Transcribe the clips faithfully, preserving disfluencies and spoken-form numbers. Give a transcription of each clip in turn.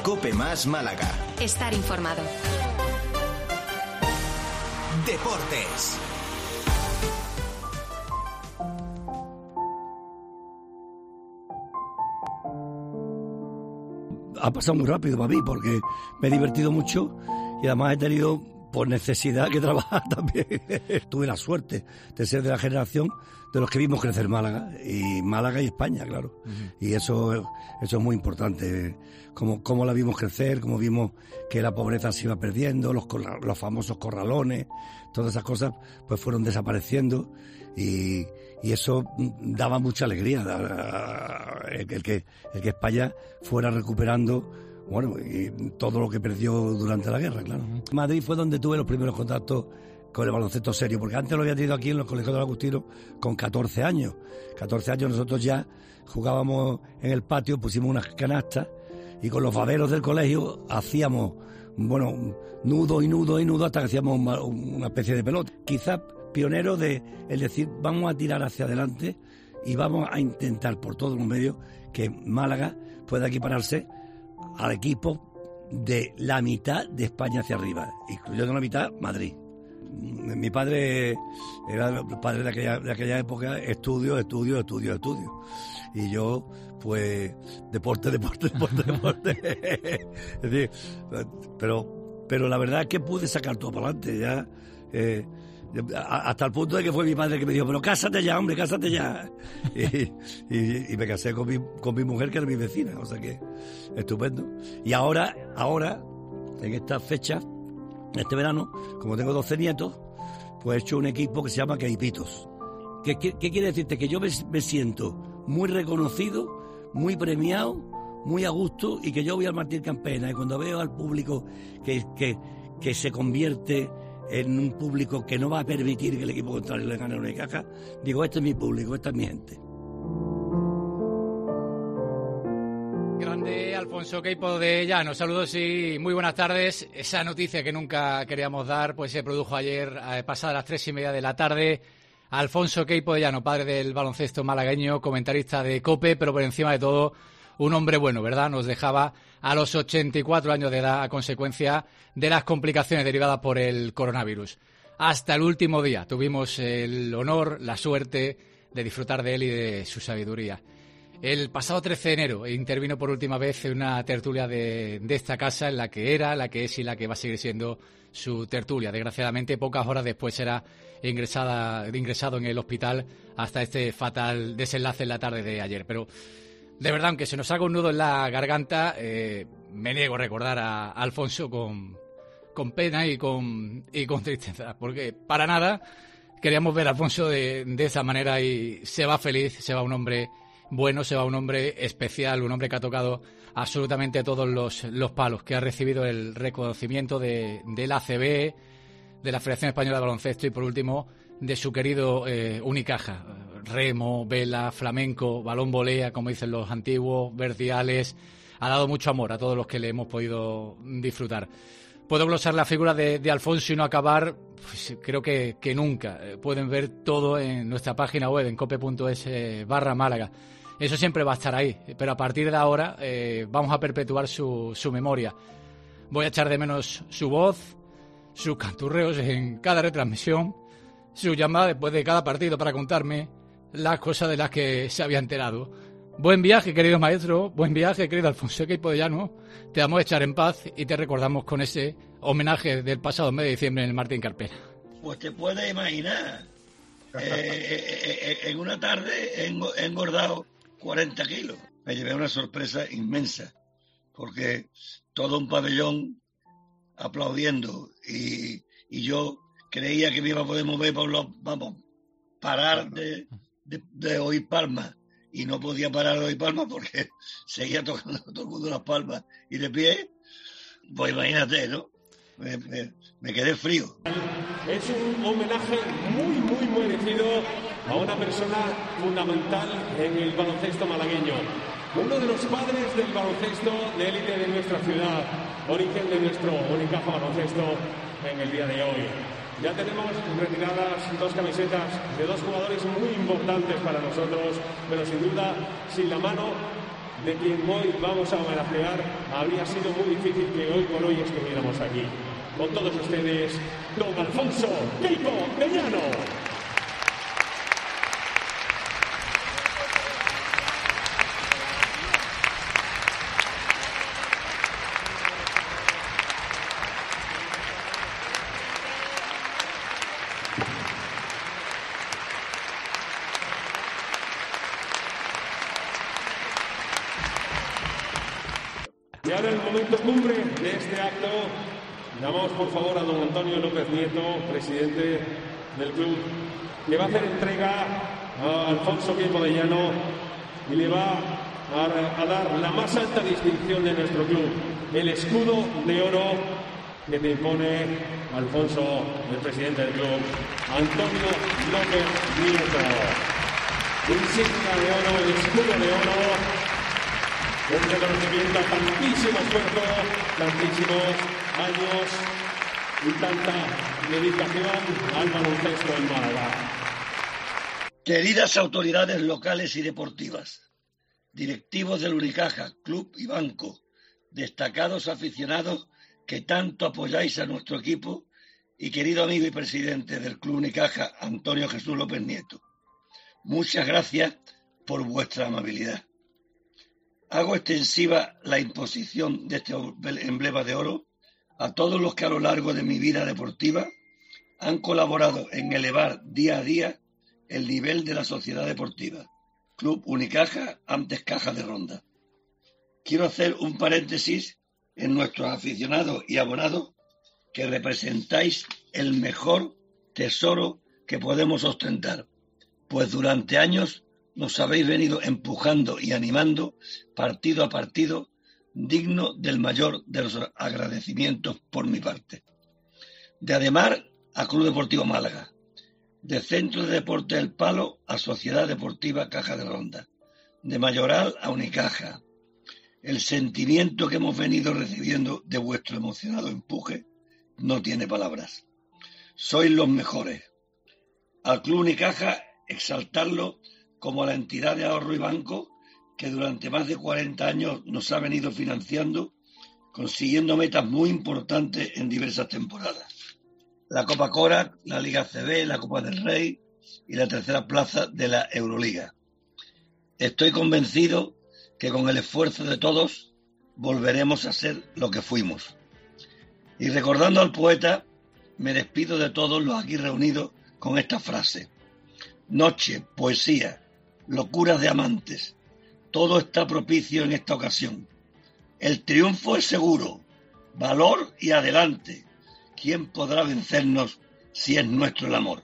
COPE más Málaga. Estar informado. Deportes. Ha pasado muy rápido para mí porque me he divertido mucho y además he tenido por necesidad que trabajar también. Tuve la suerte de ser de la generación de los que vimos crecer Málaga y Málaga y España, claro. Uh-huh. Y eso, eso es muy importante, cómo, cómo la vimos crecer, cómo vimos que la pobreza se iba perdiendo, los, los famosos corralones, todas esas cosas pues fueron desapareciendo y, y eso daba mucha alegría, el, el, que, el que España fuera recuperando, bueno, y todo lo que perdió durante la guerra, claro. Uh-huh. Madrid fue donde tuve los primeros contactos con el baloncesto serio, porque antes lo había tenido aquí en los colegios de Agustino con catorce años. catorce años nosotros ya jugábamos en el patio, pusimos unas canastas y con los baberos del colegio hacíamos, bueno, nudo y nudo y nudo hasta que hacíamos una, una especie de pelota. Quizás pionero de el decir, vamos a tirar hacia adelante y vamos a intentar por todos los medios que Málaga pueda equipararse al equipo de la mitad de España hacia arriba, incluyendo la mitad Madrid. Mi padre era el padre de aquella, de aquella época, estudio, estudio, estudio, estudio. Y yo, pues, deporte, deporte, deporte, deporte. Es decir, pero, pero la verdad es que pude sacar todo para adelante, ya. Eh, hasta el punto de que fue mi padre que me dijo, pero cásate ya, hombre, cásate ya. Y, y, y me casé con mi, con mi mujer, que era mi vecina, o sea que estupendo. Y ahora, ahora, en esta fecha, este verano, como tengo doce nietos, pues he hecho un equipo que se llama Caipitos. ¿Qué, qué, qué quiere decirte? Que yo me, me siento muy reconocido, muy premiado, muy a gusto, y que yo voy al Martín Campena y cuando veo al público que, que, que se convierte en un público que no va a permitir que el equipo contrario le gane una caja, digo, este es mi público, esta es mi gente. Grande Alfonso Queipo de Llano, saludos y muy buenas tardes. Esa noticia que nunca queríamos dar, pues se produjo ayer, eh, pasadas las tres y media de la tarde. Alfonso Queipo de Llano, padre del baloncesto malagueño, comentarista de COPE, pero por encima de todo, un hombre bueno, ¿verdad? Nos dejaba a los ochenta y cuatro años de edad a consecuencia de las complicaciones derivadas por el coronavirus. Hasta el último día tuvimos el honor, la suerte de disfrutar de él y de su sabiduría. El pasado trece de enero intervino por última vez en una tertulia de, de esta casa, en la que era, la que es y la que va a seguir siendo su tertulia. Desgraciadamente, pocas horas después será ingresada, ingresado en el hospital hasta este fatal desenlace en la tarde de ayer. Pero, de verdad, aunque se nos haga un nudo en la garganta, eh, me niego a recordar a, a Alfonso con, con pena y con, y con tristeza, porque para nada queríamos ver a Alfonso de, de esa manera y se va feliz, se va un hombre bueno, se va un hombre especial, un hombre que ha tocado absolutamente todos los, los palos, que ha recibido el reconocimiento de, de la A C B, de la Federación Española de Baloncesto y, por último, de su querido eh, Unicaja. Remo, vela, flamenco, balón volea, como dicen los antiguos, vertiales. Ha dado mucho amor a todos los que le hemos podido disfrutar. Puedo glosar la figura de, de Alfonso y no acabar, pues creo que, que nunca. Pueden ver todo en nuestra página web, en cope punto es eh, barra Málaga. Eso siempre va a estar ahí, pero a partir de ahora eh, vamos a perpetuar su, su memoria. Voy a echar de menos su voz, sus canturreos en cada retransmisión, su llamada después de cada partido para contarme las cosas de las que se había enterado. Buen viaje, querido maestro, buen viaje, querido Alfonso Queipo de Llano. Te vamos a echar en paz y te recordamos con ese homenaje del pasado mes de diciembre en el Martín Carpena. Pues te puedes imaginar, eh, eh, eh, en una tarde he engordado cuarenta kilos. Me llevé una sorpresa inmensa, porque todo un pabellón aplaudiendo y, y yo creía que me iba a poder mover por los, vamos, parar de, de, de oír palmas. Y no podía parar de oír palmas porque seguía tocando todo el mundo las palmas. Y de pie, pues imagínate, ¿no? Me, me, me quedé frío. Es un homenaje muy, muy merecido a una persona fundamental en el baloncesto malagueño. Uno de los padres del baloncesto de élite de nuestra ciudad, origen de nuestro Unicaja baloncesto en el día de hoy. Ya tenemos retiradas dos camisetas de dos jugadores muy importantes para nosotros, pero sin duda, sin la mano de quien hoy vamos a homenajear, habría sido muy difícil que hoy por hoy estuviéramos aquí. Con todos ustedes, don Alfonso Queipo de Llano. Y ahora el momento cumbre de este acto, llamamos por favor a don Antonio López Nieto, presidente del club, que va a hacer entrega a Alfonso Queipo de Llano y le va a, a dar la más alta distinción de nuestro club, el escudo de oro que te impone Alfonso, el presidente del club, Antonio López Nieto. Insignia de oro, el escudo de oro. Un reconocimiento a tantísimo esfuerzo, tantísimos años y tanta dedicación al baloncesto en Málaga. Queridas autoridades locales y deportivas, directivos del Unicaja, club y banco, destacados aficionados que tanto apoyáis a nuestro equipo y querido amigo y presidente del club Unicaja, Antonio Jesús López Nieto, muchas gracias por vuestra amabilidad. Hago extensiva la imposición de este emblema de oro a todos los que a lo largo de mi vida deportiva han colaborado en elevar día a día el nivel de la sociedad deportiva. Club Unicaja, antes Caja de Ronda. Quiero hacer un paréntesis en nuestros aficionados y abonados que representáis el mejor tesoro que podemos ostentar, pues durante años nos habéis venido empujando y animando partido a partido, digno del mayor de los agradecimientos por mi parte. De Ademar a Club Deportivo Málaga, de Centro de Deporte El Palo a Sociedad Deportiva Caja de Ronda, de Mayoral a Unicaja. El sentimiento que hemos venido recibiendo de vuestro emocionado empuje no tiene palabras. Sois los mejores. Al Club Unicaja, exaltarlo como la entidad de ahorro y banco que durante más de cuarenta años nos ha venido financiando, consiguiendo metas muy importantes en diversas temporadas. La Copa Cora, la Liga A C B, la Copa del Rey y la tercera plaza de la Euroliga. Estoy convencido que con el esfuerzo de todos volveremos a ser lo que fuimos. Y recordando al poeta, me despido de todos los aquí reunidos con esta frase. Noche, poesía, locuras de amantes, todo está propicio en esta ocasión. El triunfo es seguro, valor y adelante. ¿Quién podrá vencernos si es nuestro el amor?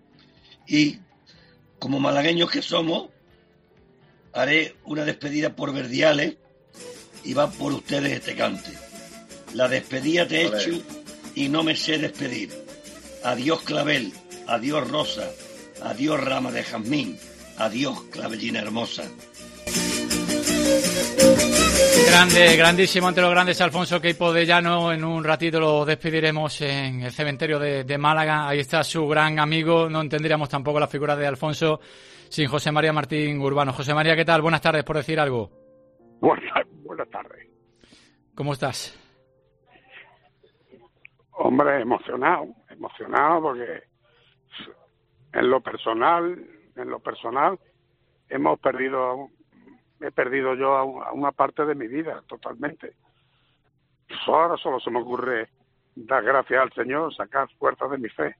Y, como malagueños que somos, haré una despedida por Verdiales y va por ustedes este cante. La despedida te he hecho y no me sé despedir. Adiós clavel, adiós rosa, adiós rama de jazmín, adiós clavellina hermosa. Grande, grandísimo, entre los grandes, Alfonso Queipo de Llano. En un ratito lo despediremos en el cementerio de, de Málaga. Ahí está su gran amigo. No entenderíamos tampoco la figura de Alfonso sin José María Martín Urbano. José María, ¿qué tal? Buenas tardes, por decir algo. Buenas, buenas tardes. ¿Cómo estás? Hombre, emocionado, emocionado porque en lo personal, en lo personal hemos perdido, he perdido yo a una parte de mi vida totalmente. Ahora solo se me ocurre dar gracias al Señor, sacar fuerza de mi fe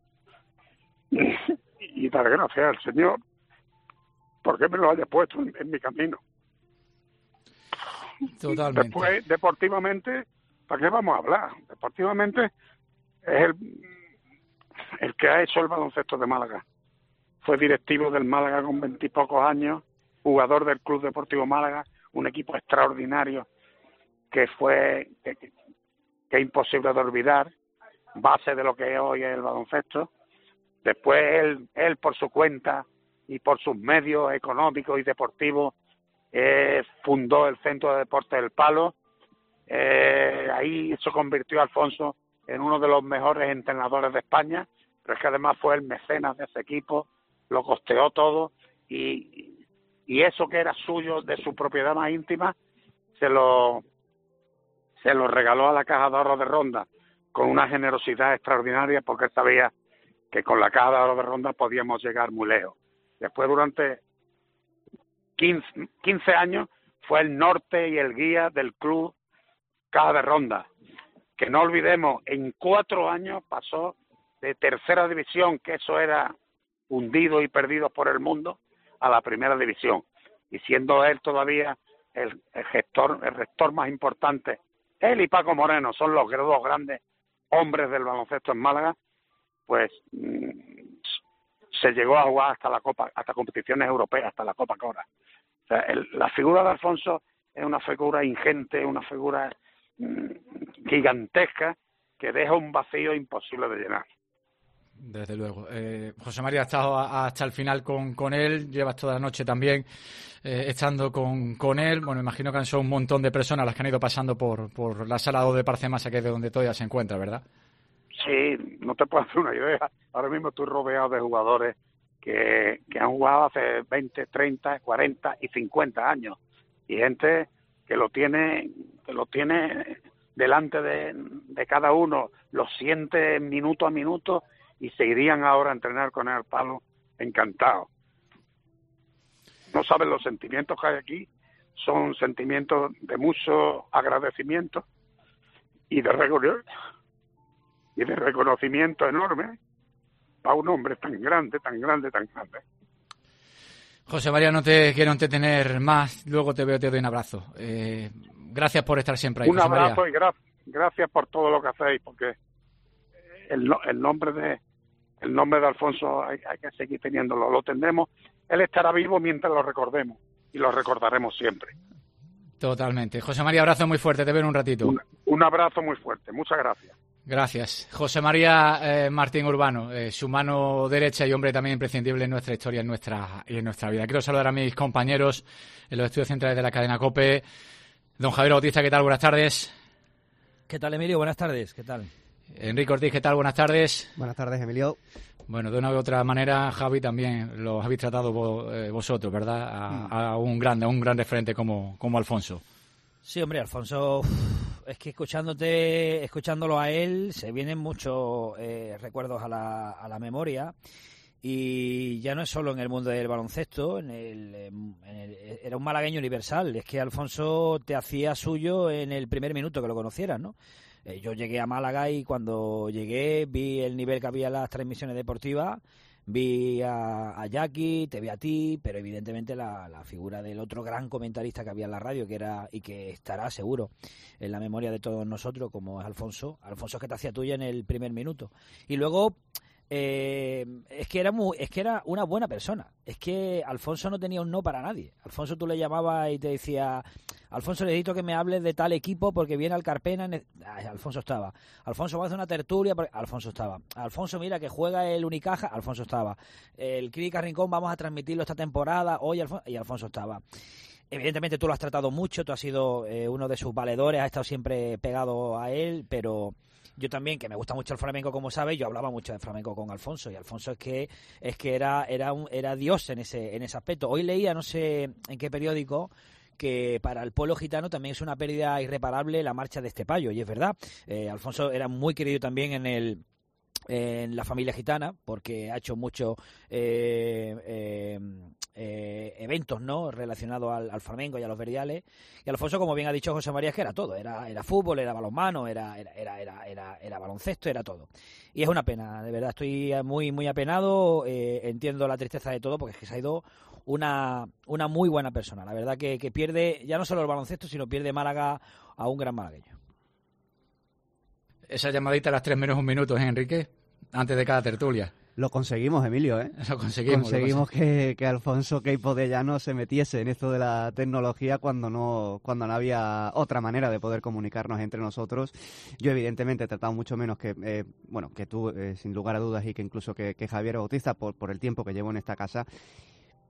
y dar gracias al Señor porque me lo haya puesto en, en mi camino. Totalmente. Después, deportivamente, ¿para qué vamos a hablar? Deportivamente es el, el que ha hecho el baloncesto de Málaga. Fue directivo del Málaga con veintipocos años, jugador del Club Deportivo Málaga, un equipo extraordinario que fue que, que es imposible de olvidar, base de lo que hoy es el baloncesto. Después él, él por su cuenta y por sus medios económicos y deportivos eh, fundó el Centro de Deporte del Palo. Eh, ahí se convirtió Alfonso en uno de los mejores entrenadores de España, pero es que además fue el mecenas de ese equipo, lo costeó todo y, y eso que era suyo, de su propiedad más íntima, se lo, se lo regaló a la Caja de Ahorros de Ronda con una generosidad extraordinaria, porque él sabía que con la Caja de Ahorros de Ronda podíamos llegar muy lejos. Después, durante quince, quince años, fue el norte y el guía del club Caja de Ronda, que no olvidemos, en cuatro años pasó de tercera división, que eso era hundido y perdido por el mundo, a la primera división, y siendo él todavía el, el gestor, el rector más importante. Él y Paco Moreno son los dos grandes hombres del baloncesto en Málaga. Pues mmm, se llegó a jugar hasta la Copa, hasta competiciones europeas, hasta la Copa Cora. O sea, el, la figura de Alfonso es una figura ingente, una figura mmm, gigantesca, que deja un vacío imposible de llenar. Desde luego. Eh, José María, has estado a, hasta el final con, con él, llevas toda la noche también eh, estando con, con él. Bueno, me imagino que han sido un montón de personas las que han ido pasando por, por la sala dos de Parcemasa, que es de donde todavía se encuentra, ¿verdad? Sí, no te puedo hacer una idea. Ahora mismo estoy rodeado de jugadores que, que han jugado hace veinte, treinta, cuarenta y cincuenta años. Y gente que lo tiene, que lo tiene delante de, de cada uno, lo siente minuto a minuto, y se irían ahora a entrenar con él al palo encantados. No saben los sentimientos que hay aquí, son sentimientos de mucho agradecimiento y de reconocimiento, y de reconocimiento enorme para un hombre tan grande, tan grande, tan grande. José María, no te quiero entretener más, luego te veo, te doy un abrazo. Eh, gracias por estar siempre ahí, un José María. abrazo y gra- gracias por todo lo que hacéis, porque el, el nombre de el nombre de Alfonso hay, hay que seguir teniéndolo, lo tendremos. Él estará vivo mientras lo recordemos, y lo recordaremos siempre. Totalmente. José María, abrazo muy fuerte, te veo en un ratito. Un, un abrazo muy fuerte, muchas gracias. Gracias. José María eh, Martín Urbano, eh, su mano derecha y hombre también imprescindible en nuestra historia, en nuestra y en nuestra vida. Quiero saludar a mis compañeros en los estudios centrales de la cadena COPE. Don Javier Bautista, ¿qué tal? Buenas tardes. ¿Qué tal, Emilio? Buenas tardes. ¿Qué tal? Enrique Ortiz, ¿qué tal? Buenas tardes. Buenas tardes, Emilio. Bueno, de una u otra manera, Javi, también lo habéis tratado vos, eh, vosotros, ¿verdad? A, mm. a un grande, a un gran referente como, como Alfonso. Sí, hombre, Alfonso, es que escuchándote, escuchándolo a él, se vienen muchos eh, recuerdos a la, a la memoria. Y ya no es solo en el mundo del baloncesto, en el, en el, era un malagueño universal. Es que Alfonso te hacía suyo en el primer minuto que lo conocieras, ¿no? Eh, yo llegué a Málaga y cuando llegué vi el nivel que había en las transmisiones deportivas, vi a, a Jackie, te vi a ti, pero evidentemente la, la figura del otro gran comentarista que había en la radio, que era y que estará seguro en la memoria de todos nosotros, como es Alfonso. Alfonso es que te hacía tuya en el primer minuto. Y luego... Eh, es que era muy, es que era una buena persona. Es que Alfonso no tenía un no para nadie. Alfonso, tú le llamabas y te decía: Alfonso, necesito que me hables de tal equipo porque viene al Carpena. Ay, Alfonso estaba. Alfonso, va a hacer una tertulia. Porque... Alfonso estaba. Alfonso, mira que juega el Unicaja. Alfonso estaba. El Crítica Rincón, vamos a transmitirlo esta temporada. Hoy Alfonso... y Alfonso estaba. Evidentemente tú lo has tratado mucho, tú has sido eh, uno de sus valedores, has estado siempre pegado a él, pero yo también, que me gusta mucho el flamenco, como sabes, yo hablaba mucho de flamenco con Alfonso, y Alfonso es que es que era era un, era Dios en ese en ese aspecto. Hoy leía, no sé en qué periódico, que para el pueblo gitano también es una pérdida irreparable la marcha de Estepayo, y es verdad. Eh, Alfonso era muy querido también en el en la familia gitana, porque ha hecho muchos eh, eh, eh, eventos, ¿no?, relacionados al, al flamenco y a los verdiales. Y Alfonso, como bien ha dicho José María, es que era todo, era, era fútbol, era balonmano, era, era, era, era, era, era baloncesto, era todo. Y es una pena, de verdad, estoy muy, muy apenado, eh, entiendo la tristeza de todo, porque es que se ha ido una, una muy buena persona. La verdad que, que pierde, ya no solo el baloncesto, sino pierde Málaga a un gran malagueño. Esa llamadita a las tres menos un minuto, ¿eh, Enrique? Antes de cada tertulia. Lo conseguimos, Emilio, ¿eh? Lo conseguimos. Conseguimos lo conseguimos. que, que Alfonso Queipo de Llano se metiese en esto de la tecnología cuando no cuando no había otra manera de poder comunicarnos entre nosotros. Yo, evidentemente, he tratado mucho menos que, eh, bueno, que tú, eh, sin lugar a dudas, y que incluso que, que Javier Bautista, por, por el tiempo que llevo en esta casa.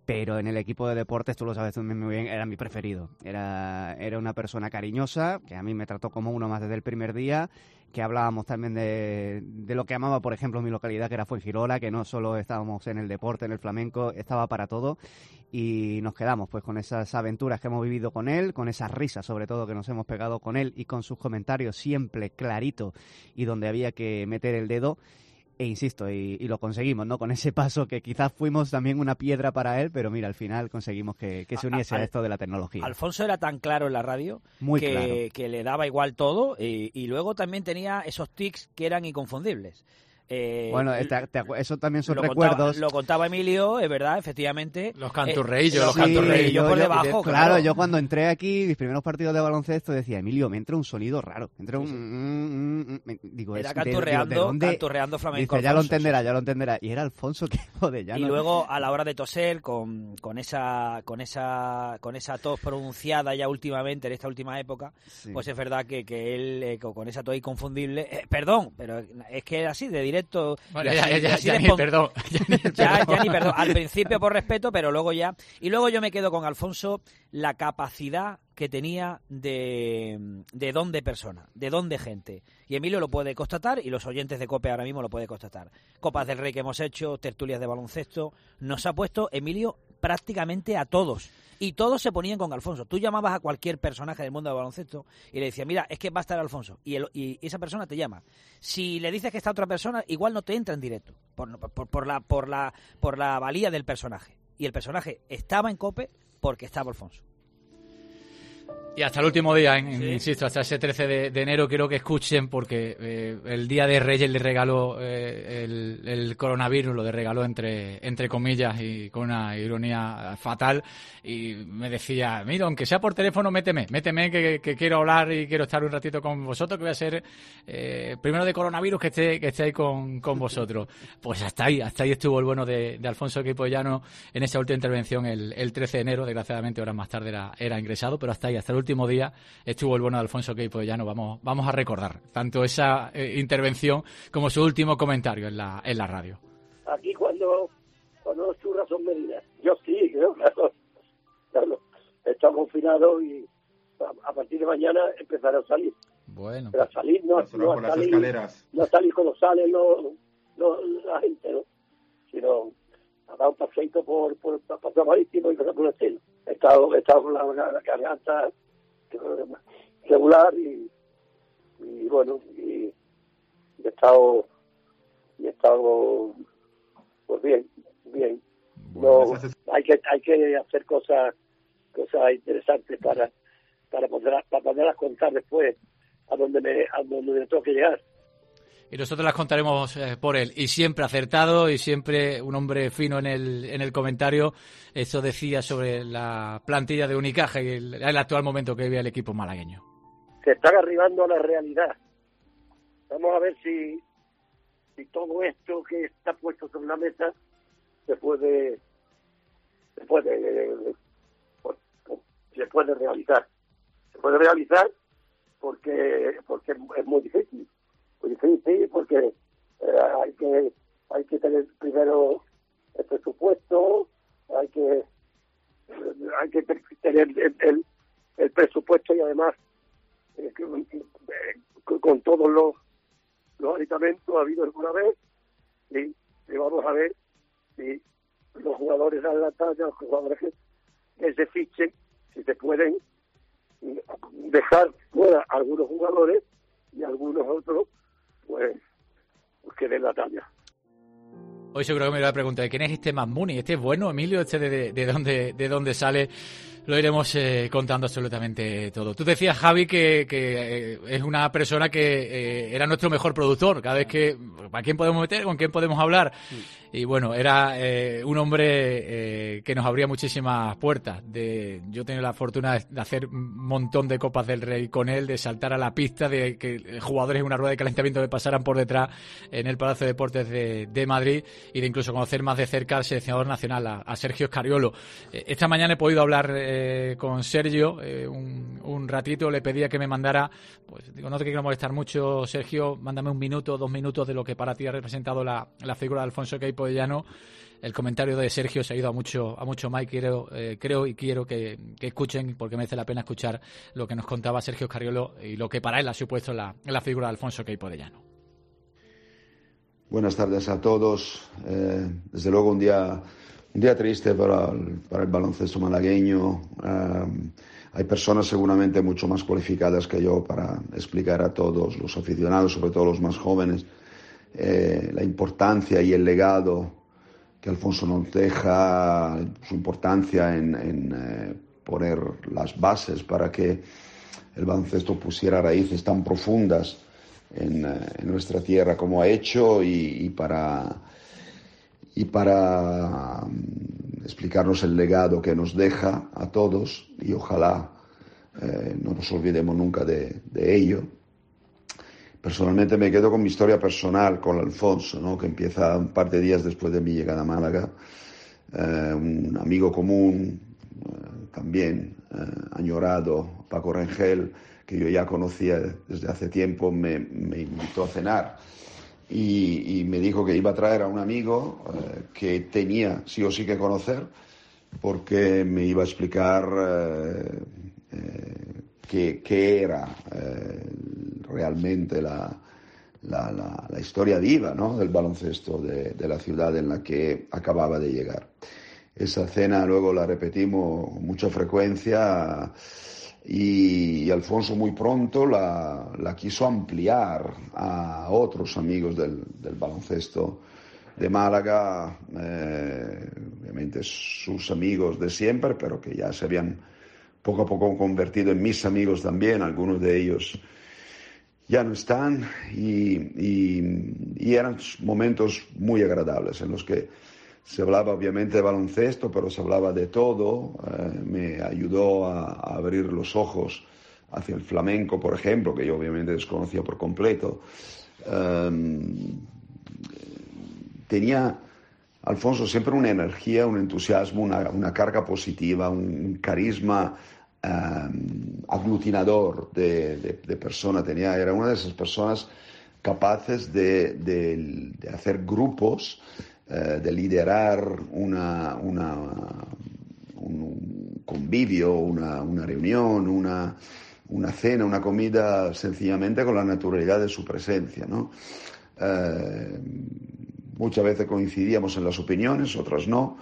pero en el equipo de deportes, tú lo sabes muy bien, era mi preferido. Era, era una persona cariñosa, que a mí me trató como uno más desde el primer día, que hablábamos también de, de lo que amaba, por ejemplo, mi localidad, que era Fuengirola, que no solo estábamos en el deporte, en el flamenco, estaba para todo, y nos quedamos pues con esas aventuras que hemos vivido con él, con esas risas sobre todo que nos hemos pegado con él, y con sus comentarios siempre clarito y donde había que meter el dedo. E insisto, y, y lo conseguimos, ¿no? Con ese paso que quizás fuimos también una piedra para él, pero mira, al final conseguimos que, que se uniese a, a, a esto de la tecnología. Alfonso era tan claro en la radio Muy que, claro. que le daba igual todo, y, y luego también tenía esos tics que eran inconfundibles. Eh, bueno, te, te, eso también son lo recuerdos. Contaba, lo contaba Emilio, es verdad, efectivamente. Los canturreillos, eh, los sí, canturreillos yo, por yo, debajo. Claro, claro, yo cuando entré aquí, mis primeros partidos de baloncesto, decía, Emilio, me entra un sonido raro. Entra un... Sí, sí. Mm, mm, mm, digo, era es, canturreando, de, de, de dónde... canturreando flamenco. Dice, ya lo Alfonso, entenderá, sí. ya lo entenderá. Y era Alfonso, que joder, ya Y no... luego a la hora de toser, con, con esa con esa con esa tos pronunciada ya últimamente, en esta última época, Sí. pues es verdad que, que él, eh, con, con esa tos inconfundible, eh, perdón, pero es que era así, de directo. Bueno, y ya, así- ya, y ya, así ya de ni espon- perdón. Ya ni Ya, perdón. ya ni perdón. Al principio por respeto, pero luego ya. Y luego yo me quedo con Alfonso, la capacidad que tenía de, de don de persona, de don de gente. Y Emilio lo puede constatar, y los oyentes de COPE ahora mismo lo pueden constatar. Copas del Rey que hemos hecho, tertulias de baloncesto, nos ha puesto Emilio prácticamente a todos. Y todos se ponían con Alfonso. Tú llamabas a cualquier personaje del mundo del baloncesto y le decías, mira, es que va a estar Alfonso. Y, el, y esa persona te llama. Si le dices que está otra persona, igual no te entra en directo. Por, por, por, la, por, la, por la valía del personaje. Y el personaje estaba en COPE porque estaba Alfonso. Y hasta el último día, en- Sí. insisto, hasta ese trece de, de enero, quiero que escuchen, porque eh, el día de Reyes le regaló eh, el, el coronavirus, lo de regaló entre, entre comillas y con una ironía fatal, y me decía, mira, aunque sea por teléfono, méteme, méteme que, que quiero hablar y quiero estar un ratito con vosotros, que voy a ser eh, primero de coronavirus que esté, que esté ahí con, con vosotros. Pues hasta ahí, hasta ahí estuvo el bueno de, de Alfonso Queipollano en esa última intervención el, el trece de enero, desgraciadamente horas más tarde era, era ingresado, pero hasta ahí, hasta el último día estuvo el bueno de Alfonso Queipollano. Vamos, vamos a recordar tanto esa eh, intervención como su último comentario en la, en la radio. Aquí cuando, cuando los churras son medidas. Yo sí, creo, claro. claro. Está confinado y a, a partir de mañana empezará a salir. Bueno, Pero a salir no, no por a las salir, escaleras. no a salir como salen los, los, la gente, ¿no? Sino a dar un paseito por, por, por Paseo Marítimo y cosas por el estilo. He estado, he estado con la, la, la garganta regular y, y bueno, y, y he estado, y he estado pues bien, bien. No, hay que hay que hacer cosas cosas interesantes para para poder para poderlas contar después a donde me a donde me toque llegar. y nosotros las contaremos eh, por él, y siempre acertado y siempre un hombre fino en el, en el comentario. Eso decía sobre la plantilla de Unicaja y el, el actual momento que vive el equipo malagueño. Se están arribando a la realidad. Vamos a ver si si todo esto que está puesto sobre la mesa se puede se puede pues, pues, se puede realizar se puede realizar porque porque es muy difícil muy difícil porque eh, hay que hay que tener primero el presupuesto, hay que hay que tener el, el, el presupuesto y además eh, eh, con, con todos los los aditamentos ha habido alguna vez y, y vamos a ver si los jugadores dan la talla, los jugadores que, que se fichen, si se pueden dejar fuera algunos jugadores y algunos otros pues, pues que den la talla. Hoy seguro que me lo voy a preguntar, ¿quién es este Mamuni? ¿Este es bueno, Emilio? ¿Este de, de, de dónde de dónde sale? Lo iremos eh, contando absolutamente todo. Tú decías, Javi, que, que eh, es una persona que eh, era nuestro mejor productor. Cada vez que, ¿a quién podemos meter? ¿Con quién podemos hablar? Y bueno, era eh, un hombre eh, que nos abría muchísimas puertas. De, yo he tenido la fortuna de hacer un montón de Copas del Rey con él, de saltar a la pista, de que jugadores en una rueda de calentamiento me pasaran por detrás en el Palacio de Deportes de, de Madrid, y de incluso conocer más de cerca al seleccionador nacional, a, a Sergio Scariolo. Eh, esta mañana he podido hablar eh, con Sergio eh, un, un ratito, le pedía que me mandara, pues digo, no te quiero molestar mucho, Sergio, mándame un minuto, dos minutos de lo que para ti ha representado la, la figura de Alfonso Queipollano. el comentario de Sergio se ha ido a mucho a mucho más y quiero, eh, creo y quiero que, que escuchen, porque merece la pena escuchar lo que nos contaba Sergio Scariolo y lo que para él ha supuesto la, la figura de Alfonso Queipo de Llano. Buenas tardes a todos. Eh, desde luego un día un día triste para el, para el baloncesto malagueño. Eh, hay personas seguramente mucho más cualificadas que yo para explicar a todos los aficionados, sobre todo los más jóvenes, eh, la importancia y el legado que Alfonso nos deja, su importancia en, en eh, poner las bases para que el baloncesto pusiera raíces tan profundas en, eh, en nuestra tierra como ha hecho y, y para y para um, explicarnos el legado que nos deja a todos y ojalá eh, no nos olvidemos nunca de, de ello. Personalmente me quedo con mi historia personal con Alfonso, ¿no? Que empieza un par de días después de mi llegada a Málaga. Eh, un amigo común, eh, también eh, añorado, Paco Rengel, que yo ya conocía desde hace tiempo, me, me invitó a cenar y, y me dijo que iba a traer a un amigo eh, que tenía sí o sí que conocer, porque me iba a explicar eh, eh, qué, qué era eh, realmente la, la, la, la historia viva, ¿no? del baloncesto de, de la ciudad en la que acababa de llegar. Esa cena luego la repetimos con mucha frecuencia y, y Alfonso muy pronto la, la quiso ampliar a otros amigos del, del baloncesto de Málaga, eh, obviamente sus amigos de siempre, pero que ya se habían poco a poco convertido en mis amigos también, algunos de ellos ya no están y, y, y eran momentos muy agradables en los que se hablaba obviamente de baloncesto, pero se hablaba de todo. Eh, me ayudó a, a abrir los ojos hacia el flamenco, por ejemplo, que yo obviamente desconocía por completo. Um, tenía Alfonso siempre una energía, un entusiasmo, una, una carga positiva, un, un carisma Um, aglutinador de, de, de persona. Tenía, era una de esas personas capaces de, de, de hacer grupos, uh, de liderar una, una, un convivio, una, una reunión, una, una cena, una comida, sencillamente con la naturalidad de su presencia, ¿no? Uh, muchas veces coincidíamos en las opiniones, otras no.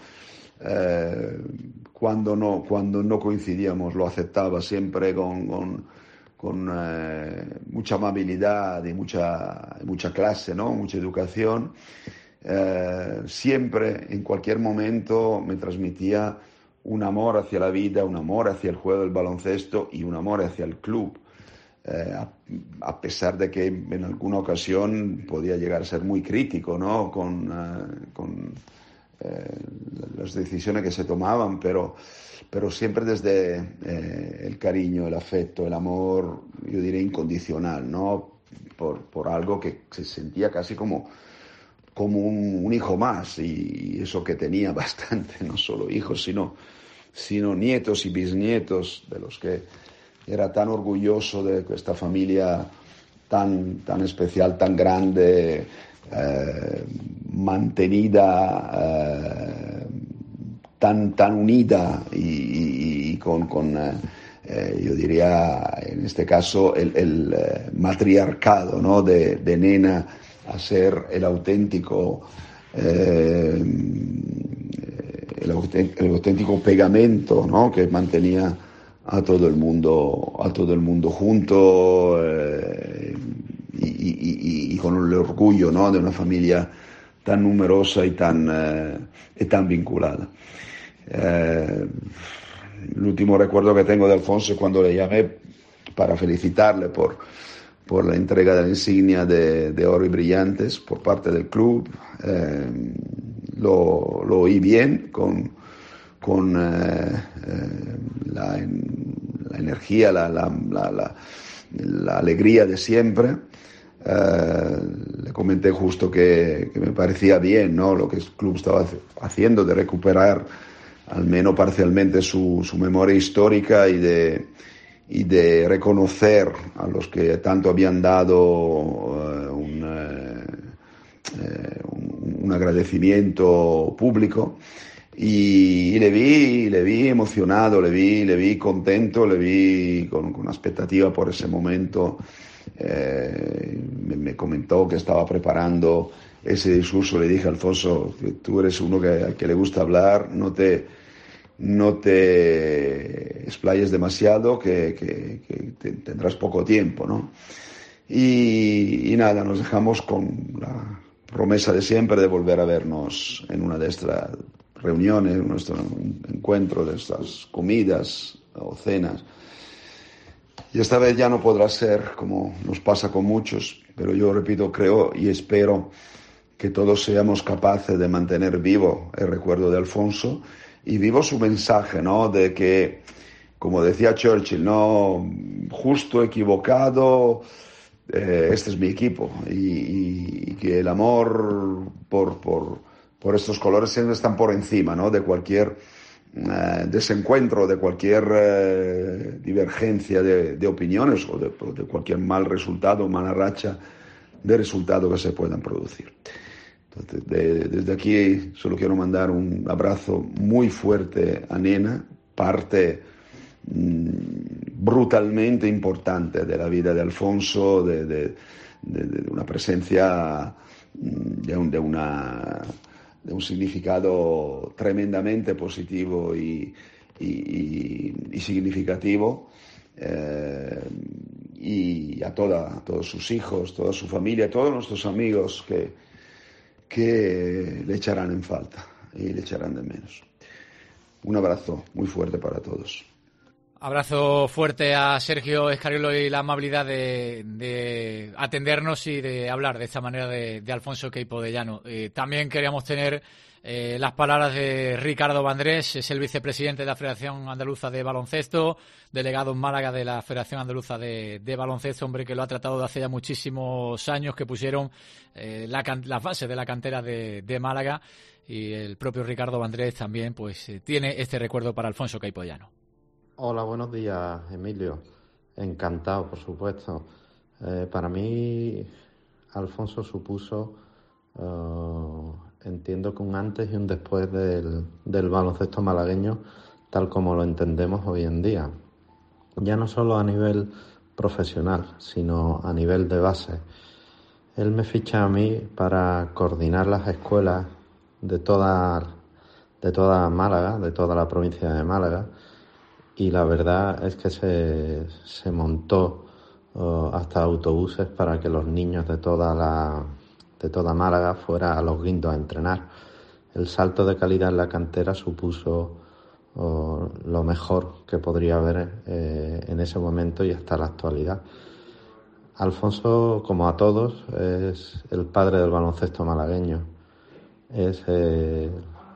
Uh, Cuando no, cuando no coincidíamos lo aceptaba siempre con, con, con eh, mucha amabilidad y mucha, mucha clase, ¿no? Mucha educación. Eh, siempre, en cualquier momento, me transmitía un amor hacia la vida, un amor hacia el juego del baloncesto y un amor hacia el club. Eh, a, a pesar de que en alguna ocasión podía llegar a ser muy crítico, ¿no? Con... Eh, con Eh, las decisiones que se tomaban, pero, pero siempre desde eh, el cariño, el afecto, el amor, yo diría incondicional, ¿no? Por, por algo que se sentía casi como, como un, un hijo más, y, y eso que tenía bastante, no solo hijos, sino, sino nietos y bisnietos, de los que era tan orgulloso de esta familia tan, tan especial, tan grande, Eh, mantenida, eh, tan, tan unida y, y, y con, con eh, yo diría, en este caso, el, el eh, matriarcado, ¿no? de, de nena a ser el auténtico, eh, el, auténtico el auténtico pegamento, ¿no? que mantenía a todo el mundo, a todo el mundo junto. Eh, Y, y, y con el orgullo, ¿no? de una familia tan numerosa y tan, eh, y tan vinculada. Eh, el último recuerdo que tengo de Alfonso es cuando le llamé para felicitarle por, por la entrega de la insignia de, de oro y brillantes por parte del club. Eh, lo, lo oí bien, con, con eh, eh, la, la energía, la, la, la, la, la alegría de siempre. Uh, le comenté justo que, que me parecía bien, ¿no? lo que el club estaba haciendo de recuperar al menos parcialmente su, su memoria histórica y de, y de reconocer a los que tanto habían dado uh, un, uh, un, un agradecimiento público. Y, y le vi, le vi emocionado, le vi, le vi contento, le vi con, con expectativa por ese momento. Eh, me, me comentó que estaba preparando ese discurso. Le dije: Alfonso, que tú eres uno que, al que le gusta hablar, no te, no te explayes demasiado, que, que, que te, tendrás poco tiempo, ¿no? Y, y nada, nos dejamos con la promesa de siempre de volver a vernos en una de estas reuniones, en nuestro encuentro, de estas comidas o cenas. Y esta vez ya no podrá ser como nos pasa con muchos, pero yo repito, creo y espero que todos seamos capaces de mantener vivo el recuerdo de Alfonso y vivo su mensaje, ¿no? De que, como decía Churchill, no, justo, equivocado, eh, este es mi equipo, y, y, y que el amor por, por, por estos colores siempre están por encima, ¿no? De cualquier eh, desencuentro, de cualquier eh, divergencia de, de opiniones o de, de cualquier mal resultado, mala racha de resultado que se puedan producir. Entonces, de, desde aquí solo quiero mandar un abrazo muy fuerte a Nena, parte mmm, brutalmente importante de la vida de Alfonso, de, de, de, de una presencia, de un, de, una, de un significado tremendamente positivo y, y, y, y significativo. Eh, y a, toda, a todos sus hijos, toda su familia, todos nuestros amigos que que le echarán en falta y le echarán de menos. Un abrazo muy fuerte para todos. Abrazo fuerte a Sergio Escariolo y la amabilidad de, de atendernos y de hablar de esta manera de, de Alfonso Queipo de Llano. Eh, también queríamos tener eh, las palabras de Ricardo Vandrés, es el vicepresidente de la Federación Andaluza de Baloncesto, delegado en Málaga de la Federación Andaluza de, de Baloncesto, hombre que lo ha tratado de hace ya muchísimos años, que pusieron eh, la, las bases de la cantera de, de Málaga, y el propio Ricardo Vandrés también pues eh, tiene este recuerdo para Alfonso Queipo de Llano. Hola, buenos días, Emilio. Encantado, por supuesto. Eh, para mí, Alfonso supuso, uh, entiendo que un antes y un después del, del baloncesto malagueño, tal como lo entendemos hoy en día. Ya no solo a nivel profesional, sino a nivel de base. Él me ficha a mí para coordinar las escuelas de toda, de toda Málaga, de toda la provincia de Málaga, y la verdad es que se, se montó uh, hasta autobuses para que los niños de toda la de toda Málaga fueran a Los Guindos a entrenar. El salto de calidad en la cantera supuso uh, lo mejor que podría haber eh, en ese momento y hasta la actualidad. Alfonso, como a todos, es el padre del baloncesto malagueño. Es eh,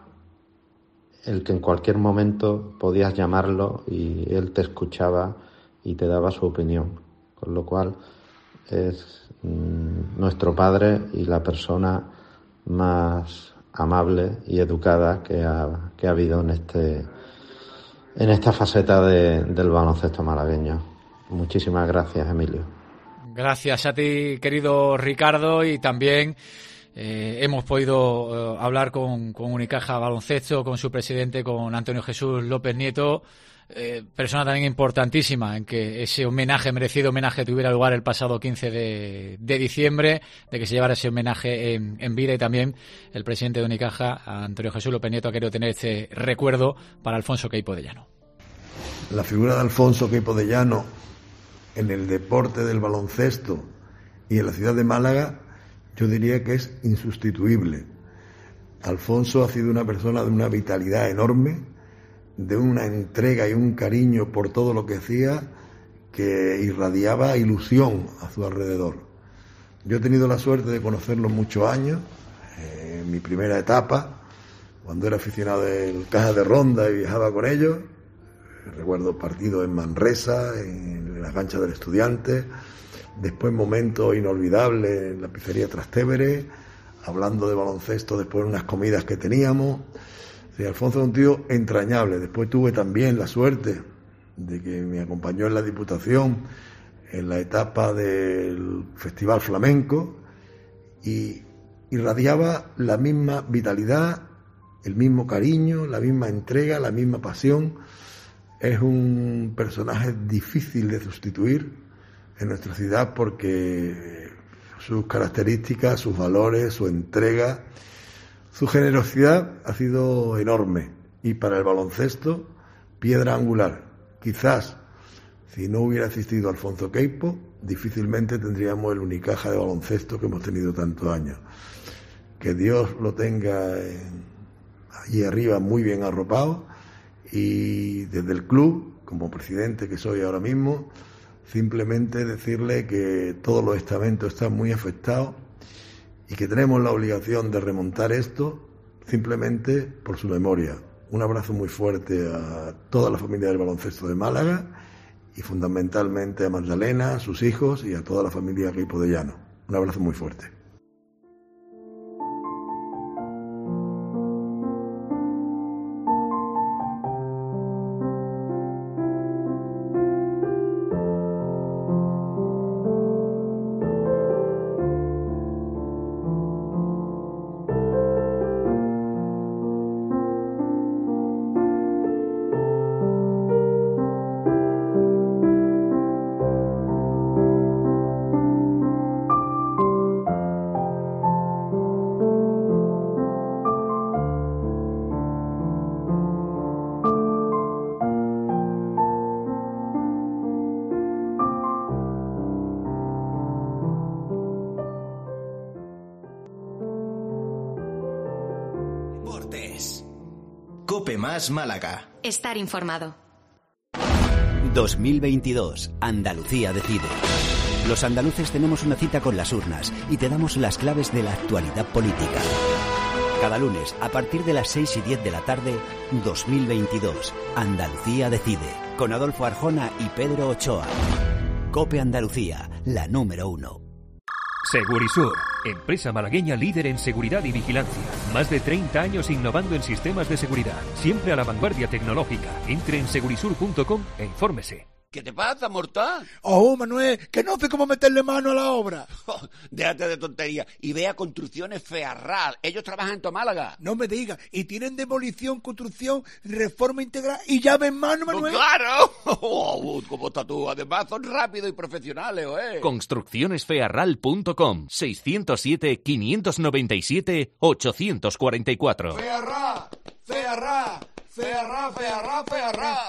el que en cualquier momento podías llamarlo y él te escuchaba y te daba su opinión, con lo cual es mm, nuestro padre y la persona más amable y educada que ha, que ha habido en este en esta faceta de, del baloncesto malagueño. Muchísimas gracias, Emilio. Gracias a ti, querido Ricardo, y también Eh, hemos podido eh, hablar con, con Unicaja Baloncesto, con su presidente, con Antonio Jesús López Nieto, eh, persona también importantísima en que ese homenaje, merecido homenaje, tuviera lugar el pasado quince de, de diciembre, de que se llevara ese homenaje en, en vida, y también el presidente de Unicaja, Antonio Jesús López Nieto, ha querido tener este recuerdo para Alfonso Queipo de Llano. La figura de Alfonso Queipo de Llano en el deporte del baloncesto y en la ciudad de Málaga, yo diría que es insustituible. Alfonso ha sido una persona de una vitalidad enorme, de una entrega y un cariño por todo lo que hacía, que irradiaba ilusión a su alrededor. Yo he tenido la suerte de conocerlo muchos años, eh, en mi primera etapa, cuando era aficionado del Caja de Ronda y viajaba con ellos. Recuerdo partidos en Manresa, en la cancha del Estudiante. Después momentos inolvidables en la pizzería Trastevere, hablando de baloncesto después de unas comidas que teníamos. Sí, Alfonso es un tío entrañable. Después tuve también la suerte de que me acompañó en la Diputación en la etapa del Festival Flamenco, y irradiaba la misma vitalidad, el mismo cariño, la misma entrega, la misma pasión. Es un personaje difícil de sustituir en nuestra ciudad porque sus características, sus valores, su entrega, su generosidad ha sido enorme y para el baloncesto piedra angular. Quizás si no hubiera existido Alfonso Queipo, difícilmente tendríamos el Unicaja de baloncesto que hemos tenido tantos años. Que Dios lo tenga en, allí arriba muy bien arropado, y desde el club, como presidente que soy ahora mismo, simplemente decirle que todos los estamentos están muy afectados y que tenemos la obligación de remontar esto simplemente por su memoria. Un abrazo muy fuerte a toda la familia del baloncesto de Málaga y fundamentalmente a Magdalena, a sus hijos y a toda la familia Queipo de Llano. Un abrazo muy fuerte. Cope Más Málaga. Estar informado. dos mil veintidós. Andalucía decide. Los andaluces tenemos una cita con las urnas y te damos las claves de la actualidad política. Cada lunes, a partir de las seis y diez de la tarde, dos mil veintidós. Andalucía decide. Con Adolfo Arjona y Pedro Ochoa. Cope Andalucía, la número uno. Segurisur, empresa malagueña líder en seguridad y vigilancia. Más de treinta años innovando en sistemas de seguridad. Siempre a la vanguardia tecnológica. Entre en segurisur punto com e infórmese. ¿Qué te pasa, mortal? Oh, Manuel, que no sé cómo meterle mano a la obra. Oh, déjate de tontería y ve a Construcciones Fearral. Ellos trabajan en tu Málaga. No me digas. Y tienen demolición, construcción, reforma integral y llave en mano, Manuel. ¡Oh, claro! Oh, ¿cómo estás tú? Además son rápidos y profesionales, ¿eh? Construcciones Fearral punto com. seiscientos siete, quinientos noventa y siete, ochocientos cuarenta y cuatro. Fearral, Fearral, Fearral, Fearral, Fearral.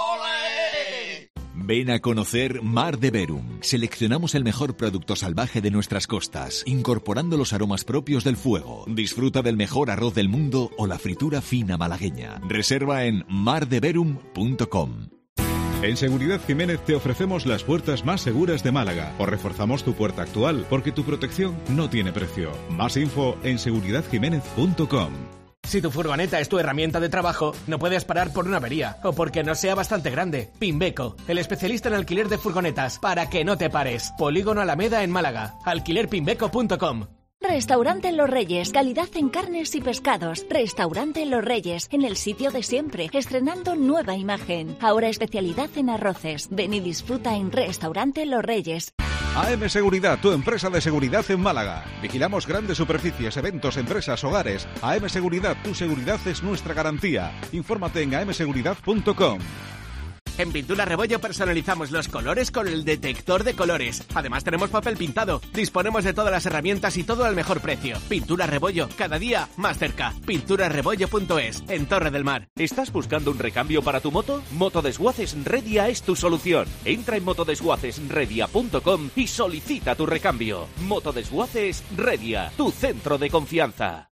¡Ole! Ven a conocer Mar de Verum. Seleccionamos el mejor producto salvaje de nuestras costas, incorporando los aromas propios del fuego. Disfruta del mejor arroz del mundo o la fritura fina malagueña. Reserva en mar de verum punto com. En Seguridad Jiménez te ofrecemos las puertas más seguras de Málaga. O reforzamos tu puerta actual, porque tu protección no tiene precio. Más info en seguridad jiménez punto com. Si tu furgoneta es tu herramienta de trabajo, no puedes parar por una avería o porque no sea bastante grande. Pimbeco, el especialista en alquiler de furgonetas, para que no te pares. Polígono Alameda en Málaga. alquiler pimbeco punto com. Restaurante Los Reyes, calidad en carnes y pescados. Restaurante Los Reyes, en el sitio de siempre, estrenando nueva imagen. Ahora especialidad en arroces. Ven y disfruta en Restaurante Los Reyes. A M Seguridad, tu empresa de seguridad en Málaga. Vigilamos grandes superficies, eventos, empresas, hogares. A M Seguridad, tu seguridad es nuestra garantía. Infórmate en a m seguridad punto com. En Pintura Rebollo personalizamos los colores con el detector de colores. Además tenemos papel pintado. Disponemos de todas las herramientas y todo al mejor precio. Pintura Rebollo, cada día más cerca. pintura rebollo punto es, en Torre del Mar. ¿Estás buscando un recambio para tu moto? Motodesguaces Redia es tu solución. Entra en motodesguaces redia punto com y solicita tu recambio. Motodesguaces Redia, tu centro de confianza.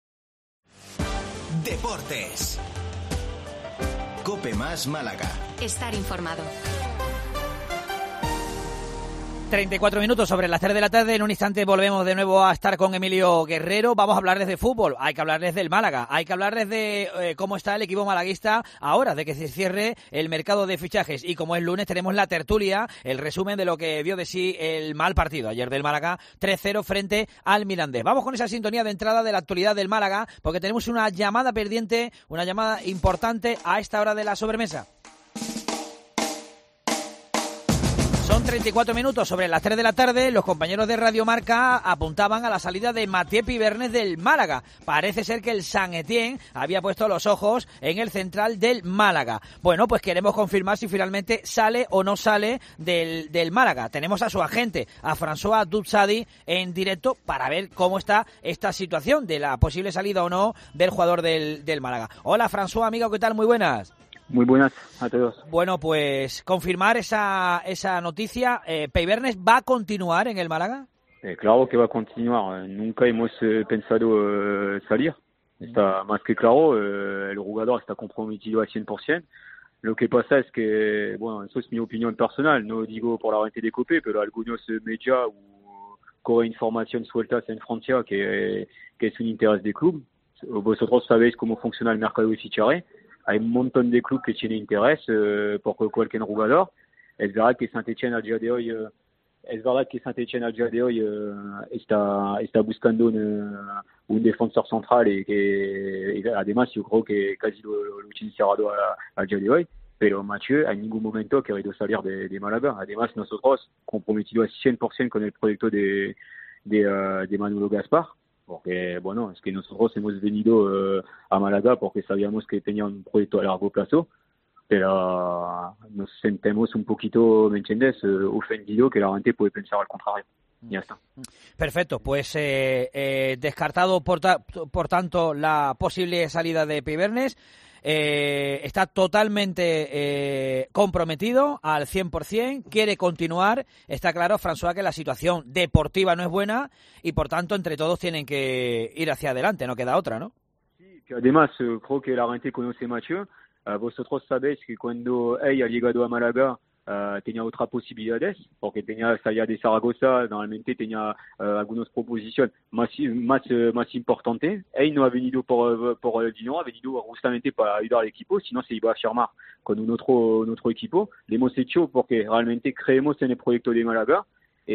Deportes. Cope Más Málaga. Estar informado. treinta y cuatro minutos sobre las tres de la tarde. En un instante volvemos de nuevo a estar con Emilio Guerrero. Vamos a hablarles de fútbol. Hay que hablarles del Málaga. Hay que hablarles de eh, cómo está el equipo malaguista ahora de que se cierre el mercado de fichajes. Y como es lunes, tenemos la tertulia, el resumen de lo que vio de sí el mal partido ayer del Málaga, tres cero frente al Mirandés. Vamos con esa sintonía de entrada de la actualidad del Málaga, porque tenemos una llamada pendiente, una llamada importante a esta hora de la sobremesa. Son con treinta y cuatro minutos sobre las tres de la tarde, los compañeros de Radio Marca apuntaban a la salida de Mathieu Pivernes del Málaga. Parece ser que el Saint-Étienne había puesto los ojos en el central del Málaga. Bueno, pues queremos confirmar si finalmente sale o no sale del, del Málaga. Tenemos a su agente, a François Duxadi, en directo para ver cómo está esta situación de la posible salida o no del jugador del, del Málaga. Hola, François, amigo, ¿qué tal? Muy buenas. Muy buenas a todos. Bueno, pues confirmar esa esa noticia. Eh, ¿Pivernes va a continuar en el Málaga? Eh, claro que va a continuar. Nunca hemos eh, pensado eh, salir. Está más que claro. Eh, el jugador está comprometido al cien por ciento. Lo que pasa es que, bueno, eso es mi opinión personal. No digo por la gente de Copé, pero algunos eh, medios o corren información sueltas en Francia que, que es un interés del club. Vosotros sabéis cómo funciona el mercado de fichaje. Hay un montón de clubes que tienen interés eh, por cualquier jugador. Es verdad que Saint-Étienne al día de hoy, eh, es verdad que Saint-Étienne al día de hoy eh, está, está buscando un, un defensor central y que y además yo creo que casi lo, lo tiene cerrado al día de hoy. Pero Mathieu en ningún momento ha querido salir de, de Málaga. Además nosotros comprometidos al cien por ciento con el proyecto de, de, uh, de Manolo Gaspar. Porque, bueno, es que nosotros hemos venido uh, a Málaga porque sabíamos que tenía un proyecto a largo plazo, pero uh, nos sentimos un poquito, ¿me entiendes?, uh, ofendido que la gente puede pensar al contrario. Ya está. Perfecto, pues eh, eh, descartado por, ta por tanto la posible salida de Pivernes. Eh, está totalmente eh, comprometido al cien por ciento, quiere continuar. Está claro, François, que la situación deportiva no es buena y por tanto entre todos tienen que ir hacia adelante, no queda otra, ¿no? Sí, que además eh, creo que la gente conoce a Mathieu. Uh, vosotros sabéis que cuando él ha llegado a Málaga Uh, tenía otras posibilidades, porque tenía salida de Zaragoza, normalmente tenía uh, algunas proposiciones más, más, uh, más importantes. Él no ha venido por, por el dinero, ha venido justamente para ayudar al equipo, si no se iba a firmar con un otro, un otro equipo. Lo hemos hecho porque realmente creemos en el proyecto de Málaga y,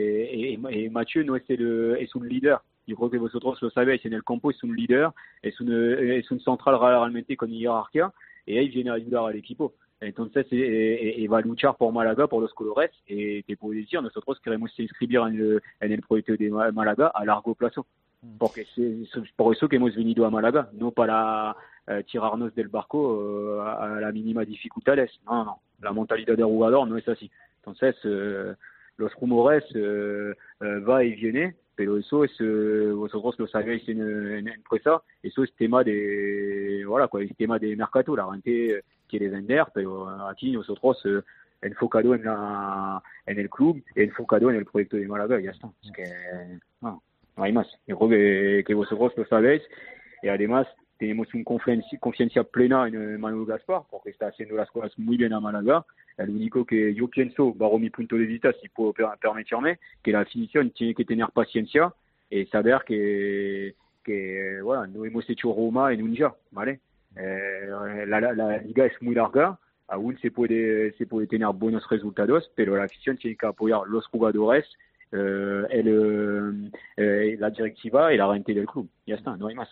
y, y Mathieu no es, el, es un líder. Yo creo que vosotros lo sabéis, en el campo es un líder, es un, es un central realmente con jerarquía y él viene a ayudar al equipo. Entonces, eh, eh, va a luchar por Málaga, por los colores, y te puedo decir, nosotros queremos inscribir en el, en el proyecto de Málaga a largo plazo, porque es por eso que hemos venido a Málaga, no para eh, tirarnos del barco eh, a la mínima dificultades. No, no, la mentalidad del jugador no es así. Entonces, eh, los rumores eh, eh, va y viene, pero eso es, eh, vosotros lo sabéis en, en empresa, eso es tema de, voilà, quoi, es tema de mercado, la gente quiere vender, pero aquí nosotros eh, enfocado en, la, en el club, enfocado en el proyecto de Málaga, ya está. Es que no, no hay más. Yo creo que, que vosotros lo sabéis y además tenemos una confianza, confianza plena en Manolo Gaspar porque está haciendo las cosas muy bien a Málaga. El único que yo pienso, bajo mi punto de vista, si puedo permitirme, que la definición tiene que tener paciencia y saber que, que bueno, no hemos hecho Roma en un día, ¿vale? Eh, la, la, la liga es muy larga, aún se puede, se puede tener buenos resultados, pero la afición tiene que apoyar los jugadores, eh, el, eh, la directiva y la gente del club. Ya está, no hay más.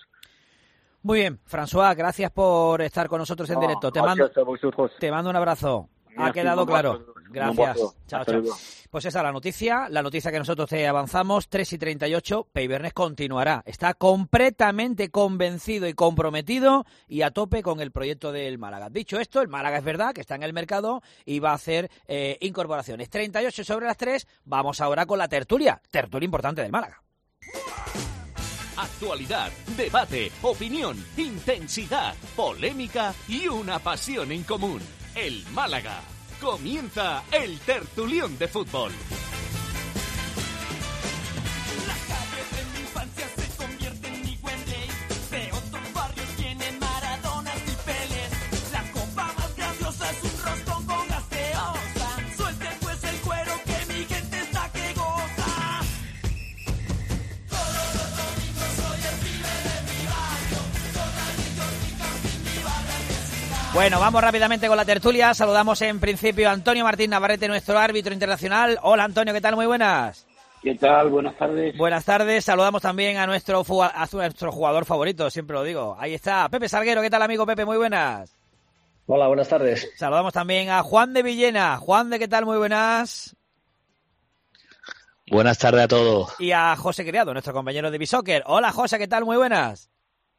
Muy bien, François, gracias por estar con nosotros en no, directo. Te gracias mando, a vosotros. Te mando un abrazo. Ha quedado claro. Gracias. Chao, chao. Pues esa es la noticia, la noticia que nosotros te avanzamos, tres y treinta y ocho, Pivernes continuará. Está completamente convencido y comprometido y a tope con el proyecto del Málaga. Dicho esto, el Málaga es verdad que está en el mercado y va a hacer eh, incorporaciones. treinta y ocho sobre las tres, vamos ahora con la tertulia, tertulia importante del Málaga. Actualidad, debate, opinión, intensidad, polémica y una pasión en común. El Málaga. Comienza el tertulión de fútbol. Las calles de mi infancia se convierten en mi Wembley. De otros barrios tienen Maradonas y Peles. La copa más grandiosa es un roscón con gaseosa. Suelte pues el cuero que mi gente está que goza. Todos los domingos soy el pibe de mi barrio. Con anillos y camping mi barra vecina. Bueno, vamos rápidamente con la tertulia. Saludamos en principio a Antonio Martín Navarrete, nuestro árbitro internacional. Hola Antonio, ¿qué tal? Muy buenas. ¿Qué tal? Buenas tardes. Buenas tardes. Saludamos también a nuestro, a nuestro jugador favorito, siempre lo digo. Ahí está, Pepe Salguero. ¿Qué tal, amigo Pepe? Muy buenas. Hola, buenas tardes. Saludamos también a Juan de Villena. Juan de, ¿qué tal? Muy buenas. Buenas tardes a todos. Y a José Criado, nuestro compañero de Bisoccer. Hola, José, ¿qué tal? Muy buenas.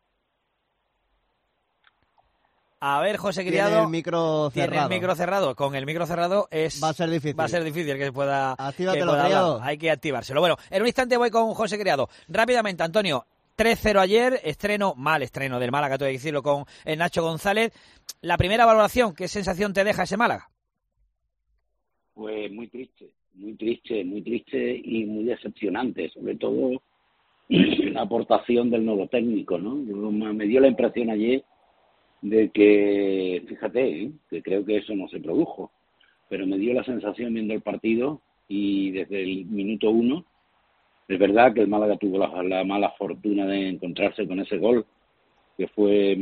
A ver, José Criado. Tiene el micro cerrado. Tiene el micro cerrado. Con el micro cerrado es... Va a ser difícil. Va a ser difícil que se pueda... Actívatelo, que pueda Criado. hablar. Hay que activárselo. Bueno, en un instante voy con José Criado. Rápidamente, Antonio. tres cero ayer, estreno, mal estreno del Málaga, tengo que decirlo, con el Nacho González. La primera valoración, ¿qué sensación te deja ese Málaga? Pues muy triste, muy triste, muy triste y muy decepcionante, sobre todo la aportación del nuevo técnico, ¿no? Me dio la impresión ayer de que, fíjate, ¿eh? que creo que eso no se produjo, pero me dio la sensación viendo el partido y desde el minuto uno, es verdad que el Málaga tuvo la, la mala fortuna de encontrarse con ese gol, que fue,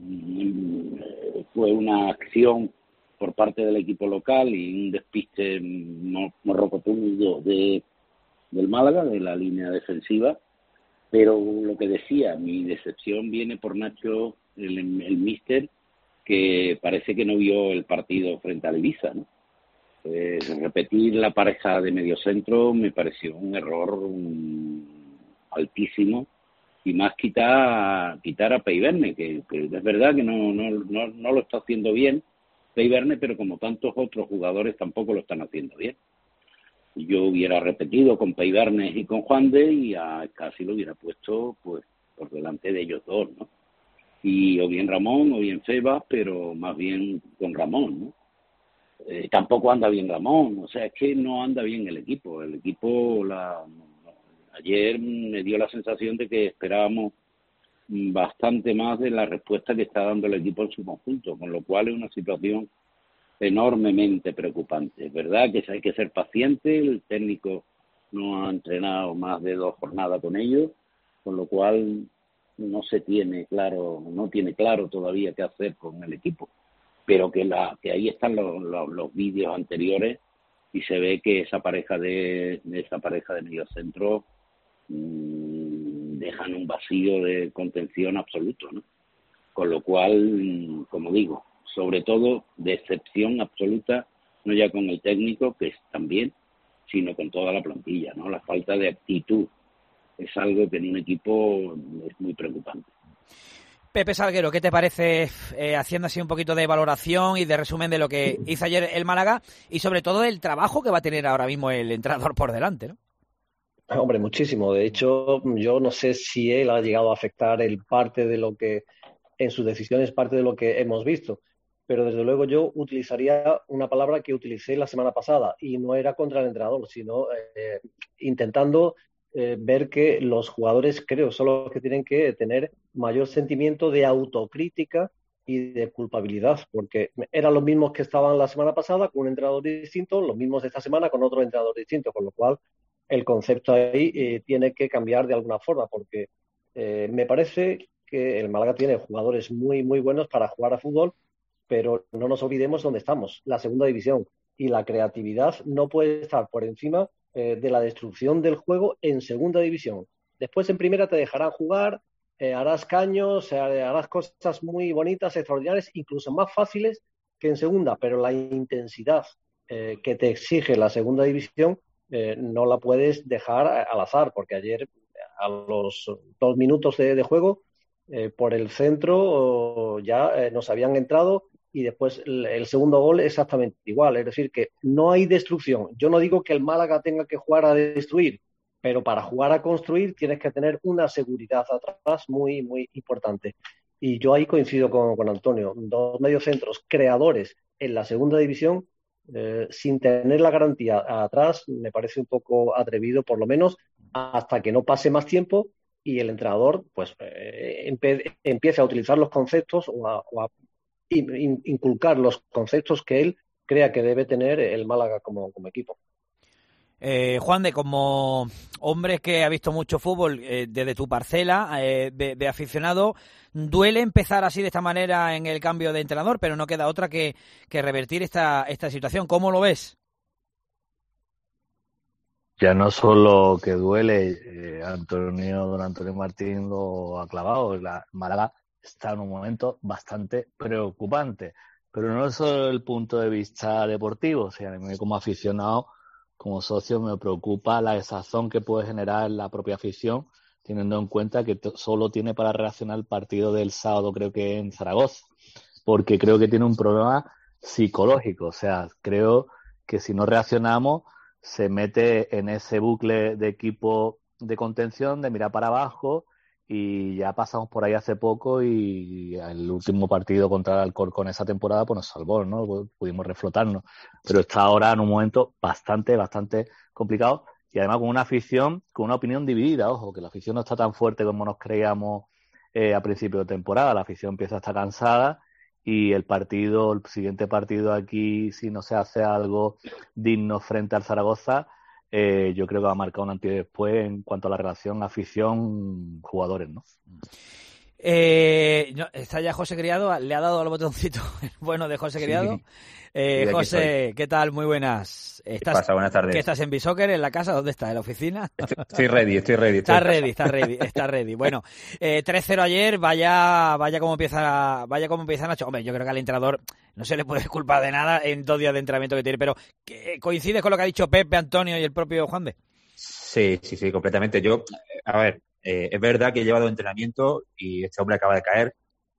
fue una acción por parte del equipo local y un despiste morrocotudo de, del Málaga, de la línea defensiva. Pero lo que decía, mi decepción viene por Nacho, el, el míster, que parece que no vio el partido frente al Ibiza, ¿no? Eh, repetir la pareja de mediocentro me pareció un error um, altísimo, y más quitar quitar a Peiverne, que, que es verdad que no, no, no, no lo está haciendo bien Peiverne, pero como tantos otros jugadores tampoco lo están haciendo bien. Yo hubiera repetido con Peiverne y con Juande y a casi lo hubiera puesto pues por delante de ellos dos, ¿no? Y o bien Ramón o bien Febas, pero más bien con Ramón, ¿no? Eh, tampoco anda bien Ramón, o sea, es que no anda bien el equipo. El equipo, la, ayer me dio la sensación de que esperábamos bastante más de la respuesta que está dando el equipo en su conjunto, con lo cual es una situación enormemente preocupante. Es verdad que hay que ser paciente, el técnico no ha entrenado más de dos jornadas con ellos, con lo cual no se tiene claro, no tiene claro todavía qué hacer con el equipo. Pero que la que ahí están los, los, los vídeos anteriores y se ve que esa pareja de, de esa pareja de mediocentro mmm, dejan un vacío de contención absoluto, ¿no? Con lo cual, como digo, sobre todo decepción absoluta, no ya con el técnico, que es también, sino con toda la plantilla, ¿no? La falta de actitud es algo que en un equipo es muy preocupante. Pepe Salguero, ¿qué te parece, eh, haciendo así un poquito de valoración y de resumen de lo que hizo ayer el Málaga y sobre todo el trabajo que va a tener ahora mismo el entrenador por delante, ¿no? Hombre, muchísimo. De hecho, yo no sé si él ha llegado a afectar el parte de lo que, en sus decisiones, parte de lo que hemos visto. Pero desde luego yo utilizaría una palabra que utilicé la semana pasada y no era contra el entrenador, sino eh, intentando Eh, ver que los jugadores, creo, son los que tienen que tener mayor sentimiento de autocrítica y de culpabilidad, porque eran los mismos que estaban la semana pasada con un entrenador distinto, los mismos de esta semana con otro entrenador distinto, con lo cual el concepto ahí eh, tiene que cambiar de alguna forma, porque eh, me parece que el Málaga tiene jugadores muy, muy buenos para jugar a fútbol, pero no nos olvidemos dónde estamos, la segunda división, y la creatividad no puede estar por encima Eh, de la destrucción del juego en segunda división. Después en primera te dejarán jugar, eh, harás caños, eh, harás cosas muy bonitas, extraordinarias, incluso más fáciles que en segunda, pero la intensidad eh, que te exige la segunda división eh, no la puedes dejar al azar, porque ayer a los dos minutos de, de juego eh, por el centro ya eh, nos habían entrado. Y después el, el segundo gol exactamente igual. Es decir, que no hay destrucción. Yo no digo que el Málaga tenga que jugar a destruir, pero para jugar a construir tienes que tener una seguridad atrás muy, muy importante. Y yo ahí coincido con, con Antonio. Dos mediocentros creadores en la segunda división, eh, sin tener la garantía atrás, me parece un poco atrevido, por lo menos hasta que no pase más tiempo y el entrenador pues eh, empe- empiece a utilizar los conceptos o a, o a inculcar los conceptos que él crea que debe tener el Málaga como, como equipo. Eh, Juan de, como hombre que ha visto mucho fútbol eh, desde tu parcela eh, de, de aficionado, duele empezar así de esta manera en el cambio de entrenador, pero no queda otra que, que revertir esta, esta situación. ¿Cómo lo ves? Ya no solo que duele, eh, Antonio, don Antonio Martín lo ha clavado, la Málaga está en un momento bastante preocupante. Pero no es solo el punto de vista deportivo, o sea, a mí como aficionado, como socio, me preocupa la desazón que puede generar la propia afición, teniendo en cuenta que solo tiene para reaccionar el partido del sábado, creo que en Zaragoza, porque creo que tiene un problema psicológico, o sea, creo que si no reaccionamos se mete en ese bucle de equipo de contención, de mirar para abajo, y ya pasamos por ahí hace poco y el último partido contra el Alcorcón esa temporada pues nos salvó, ¿no? Pudimos reflotarnos, pero está ahora en un momento bastante, bastante complicado y además con una afición, con una opinión dividida, ojo, que la afición no está tan fuerte como nos creíamos eh, a principio de temporada, la afición empieza a estar cansada y el partido, el siguiente partido aquí, si no se hace algo digno frente al Zaragoza, Eh, yo creo que va a marcar un antes y después en cuanto a la relación afición-jugadores, ¿no? Eh, no, está ya José Criado, le ha dado al botoncito el bueno de José Criado. Sí. Eh, José, ¿qué tal? Muy buenas. ¿Estás, ¿Qué pasa? Buenas tardes. ¿Qué estás en Bisoccer, en la casa? ¿Dónde estás? ¿En la oficina? Estoy ready, estoy ready. Está ready, está ready, está ready. Bueno, eh, tres cero ayer, vaya vaya como empieza vaya como empieza Nacho. Hombre, yo creo que al entrenador no se le puede culpar de nada en dos días de entrenamiento que tiene, pero ¿coincides con lo que ha dicho Pepe, Antonio y el propio Juan de? Sí, sí, sí, completamente. Yo, a ver, eh, es verdad que he llevado entrenamiento y este hombre acaba de caer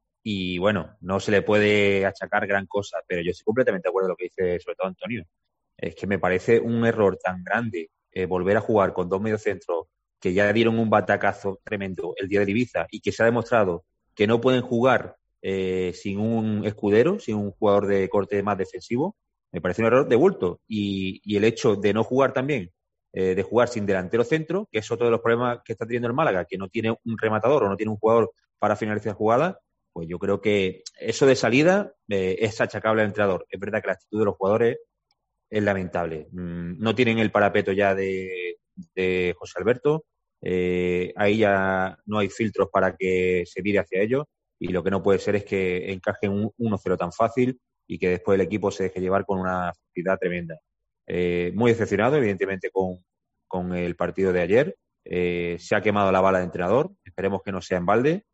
y, bueno, no se le puede achacar gran cosa, pero yo estoy completamente de acuerdo con lo que dice sobre todo Antonio. Es que me parece un error tan grande eh, volver a jugar con dos mediocentros que ya dieron un batacazo tremendo el día de Ibiza y que se ha demostrado que no pueden jugar eh, sin un escudero, sin un jugador de corte más defensivo. Me parece un error de bulto. Y, y el hecho de no jugar también, eh, de jugar sin delantero centro, que es otro de los problemas que está teniendo el Málaga, que no tiene un rematador o no tiene un jugador para finalizar jugadas, pues yo creo que eso de salida eh, es achacable al entrenador. Es verdad que la actitud de los jugadores es lamentable. Mm, no tienen el parapeto ya de, de José Alberto, eh, ahí ya no hay filtros para que se vire hacia ellos y lo que no puede ser es que encajen un uno cero tan fácil y que después el equipo se deje llevar con una facilidad tremenda. Eh, muy decepcionado, evidentemente, con, con el partido de ayer. Eh, se ha quemado la bala de entrenador, esperemos que no sea en balde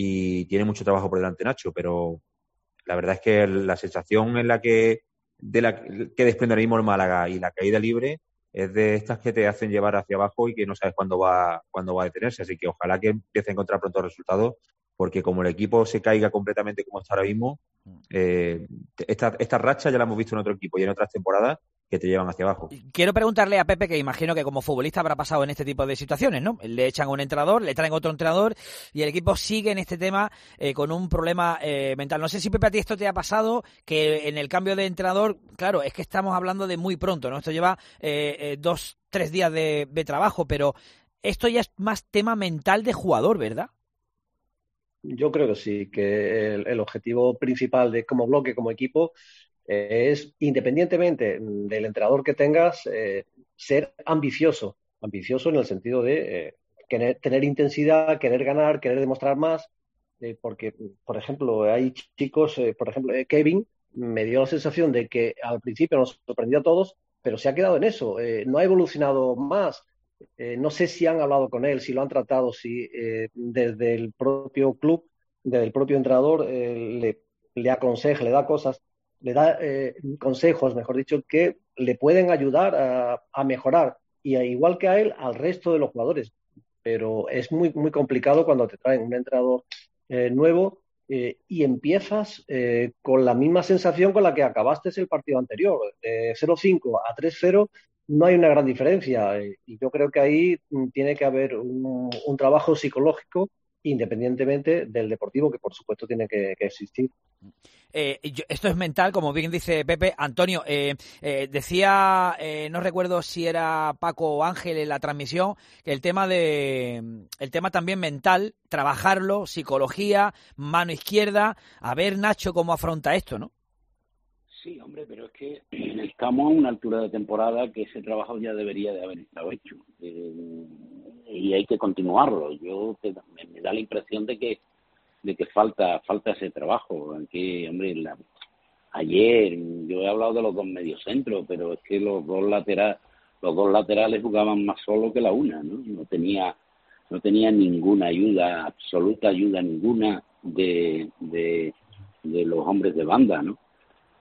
y tiene mucho trabajo por delante Nacho, pero la verdad es que la sensación en la que de la que desprende ahora mismo el Málaga y la caída libre es de estas que te hacen llevar hacia abajo y que no sabes cuándo va cuándo va a detenerse, así que ojalá que empiece a encontrar pronto resultados, porque como el equipo se caiga completamente como está ahora mismo, eh, esta, esta racha ya la hemos visto en otro equipo y en otras temporadas que te llevan hacia abajo. Quiero preguntarle a Pepe, que imagino que como futbolista habrá pasado en este tipo de situaciones, ¿no? Le echan a un entrenador, le traen otro entrenador y el equipo sigue en este tema eh, con un problema eh, mental. No sé si, Pepe, a ti esto te ha pasado, que en el cambio de entrenador, claro, es que estamos hablando de muy pronto, ¿no? Esto lleva eh, eh, dos, tres días de, de trabajo, pero esto ya es más tema mental de jugador, ¿verdad? Yo creo que sí, que el, el objetivo principal de como bloque, como equipo, eh, es, independientemente del entrenador que tengas, eh, ser ambicioso. Ambicioso en el sentido de eh, querer, tener intensidad, querer ganar, querer demostrar más. Eh, porque, por ejemplo, hay chicos, eh, por ejemplo, eh, Kevin me dio la sensación de que al principio nos sorprendió a todos, pero se ha quedado en eso. Eh, no ha evolucionado más. Eh, no sé si han hablado con él, si lo han tratado, si eh, desde el propio club, desde el propio entrenador, eh, le, le aconseja, le da cosas, le da eh, consejos, mejor dicho, que le pueden ayudar a, a mejorar. Y a, igual que a él, al resto de los jugadores. Pero es muy, muy complicado cuando te traen un entrenador eh, nuevo eh, y empiezas eh, con la misma sensación con la que acabaste el partido anterior, de cero cinco a tres cero. No hay una gran diferencia y yo creo que ahí tiene que haber un, un trabajo psicológico independientemente del deportivo, que por supuesto tiene que, que existir. Eh, yo, esto es mental, como bien dice Pepe. Antonio, eh, eh, decía, eh, no recuerdo si era Paco o Ángel en la transmisión, que el tema de, el tema también mental, trabajarlo, psicología, mano izquierda, a ver Nacho cómo afronta esto, ¿no? Sí, hombre, pero es que estamos a una altura de temporada que ese trabajo ya debería de haber estado hecho eh, y hay que continuarlo. Yo te, me, me da la impresión de que de que falta falta ese trabajo. Que, hombre, la, ayer yo he hablado de los dos mediocentros, pero es que los dos laterales los dos laterales jugaban más solo que la una, ¿no? No tenía no tenía ninguna ayuda, absoluta ayuda ninguna de de, de los hombres de banda, ¿no?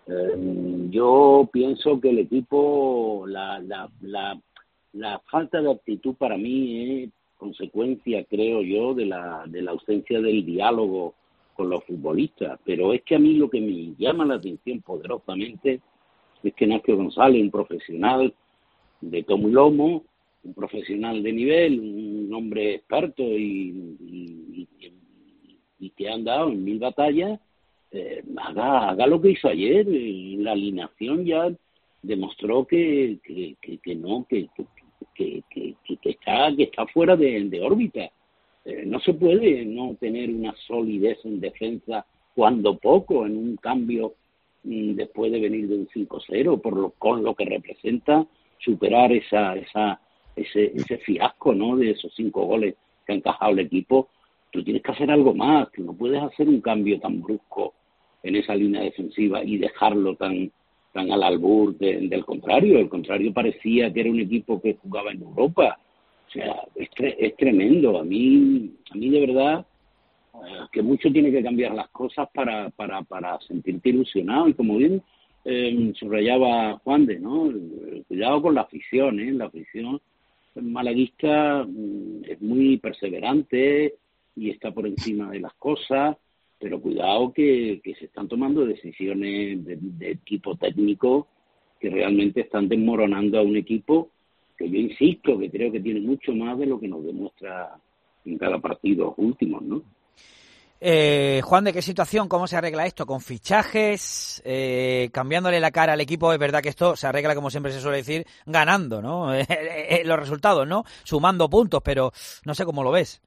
Eh, yo pienso que el equipo, la, la, la, la falta de actitud para mí es consecuencia, creo yo, de la, de la ausencia del diálogo con los futbolistas. Pero es que a mí lo que me llama la atención poderosamente es que Nacho González, un profesional de tomo y lomo, un profesional de nivel, un hombre experto y, y, y, y que ha andado en mil batallas, eh, haga, haga lo que hizo ayer. En la alineación ya demostró que, que, que, que no, que, que, que, que, que está que está fuera de, de órbita. Eh, no se puede no tener una solidez en defensa cuando poco, en un cambio mmm, después de venir de un cinco cero, por lo, con lo que representa superar esa esa ese ese fiasco, ¿no?, de esos cinco goles que ha encajado el equipo. Tú tienes que hacer algo más, que no puedes hacer un cambio tan brusco en esa línea defensiva y dejarlo tan tan al albur de, del contrario. El contrario parecía que era un equipo que jugaba en Europa. O sea, es, tre- es tremendo. A mí, a mí de verdad, eh, que mucho tiene que cambiar las cosas para para para sentirte ilusionado. Y como bien eh, subrayaba Juan de, ¿no?, el, cuidado con la afición, ¿eh? La afición malaguista mm, es muy perseverante y está por encima de las cosas, pero cuidado que, que se están tomando decisiones de, de equipo técnico que realmente están desmoronando a un equipo que yo insisto que creo que tiene mucho más de lo que nos demuestra en cada partido últimos, ¿no? Eh, Juan, ¿de qué situación? ¿Cómo se arregla esto? ¿Con fichajes? Eh, ¿Cambiándole la cara al equipo? Es verdad que esto se arregla, como siempre se suele decir, ganando, ¿no? Los resultados, ¿no? Sumando puntos, pero no sé cómo lo ves.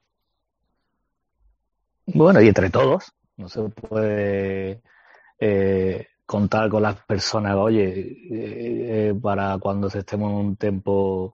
Bueno, y entre todos. No se puede eh, contar con las personas, oye, eh, eh, para cuando estemos en un tiempo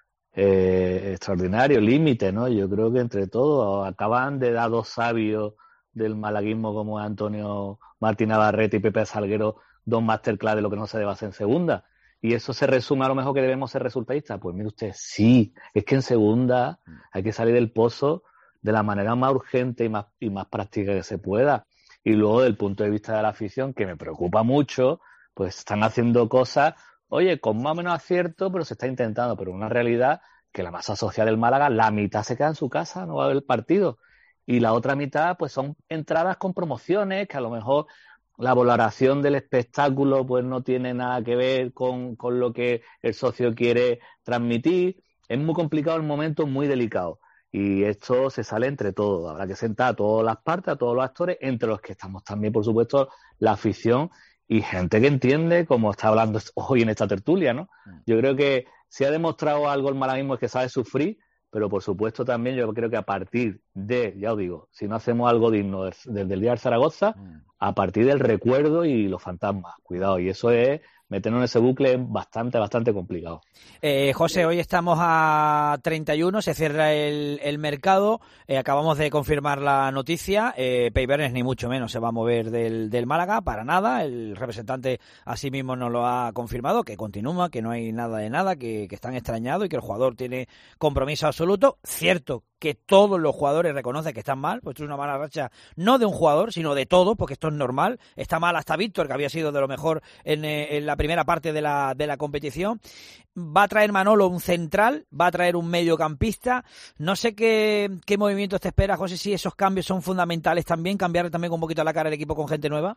eh, extraordinario, límite, ¿no? Yo creo que entre todos acaban de dar dos sabios del malaguismo como Antonio Martín Navarrete y Pepe Salguero, dos masterclass de lo que no se debe hacer en segunda. Y eso se resume a lo mejor que debemos ser resultadistas. Pues mire usted, sí, es que en segunda hay que salir del pozo de la manera más urgente y más, y más práctica que se pueda. Y luego, del punto de vista de la afición, que me preocupa mucho, pues están haciendo cosas, oye, con más o menos acierto, pero se está intentando. Pero una realidad que la masa social del Málaga, la mitad se queda en su casa, no va a ver el partido. Y la otra mitad, pues son entradas con promociones, que a lo mejor la valoración del espectáculo pues no tiene nada que ver con, con lo que el socio quiere transmitir. Es muy complicado el momento, muy delicado. Y esto se sale entre todos. Habrá que sentar a todas las partes, a todos los actores, entre los que estamos también, por supuesto, la afición y gente que entiende, como está hablando hoy en esta tertulia, ¿no? Yo creo que si ha demostrado algo el malaguismo es que sabe sufrir, pero por supuesto también yo creo que a partir de, ya os digo, si no hacemos algo digno desde el día de Zaragoza, a partir del recuerdo y los fantasmas, cuidado, y eso es meternos en ese bucle bastante, bastante complicado. Eh, José, hoy estamos a treinta y uno, se cierra el, el mercado, eh, acabamos de confirmar la noticia, eh, Peibernes ni mucho menos se va a mover del, del Málaga, para nada, el representante así mismo nos lo ha confirmado, que continúa, que no hay nada de nada, que, que están extrañados y que el jugador tiene compromiso absoluto. Cierto que todos los jugadores reconocen que están mal, pues esto es una mala racha no de un jugador, sino de todos, porque esto es normal. Está mal hasta Víctor, que había sido de lo mejor en, eh, en la primera parte de la, de la competición. Va a traer Manolo un central, va a traer un mediocampista. No sé qué, qué movimientos te espera, José, si esos cambios son fundamentales también, cambiar también un poquito la cara del equipo con gente nueva.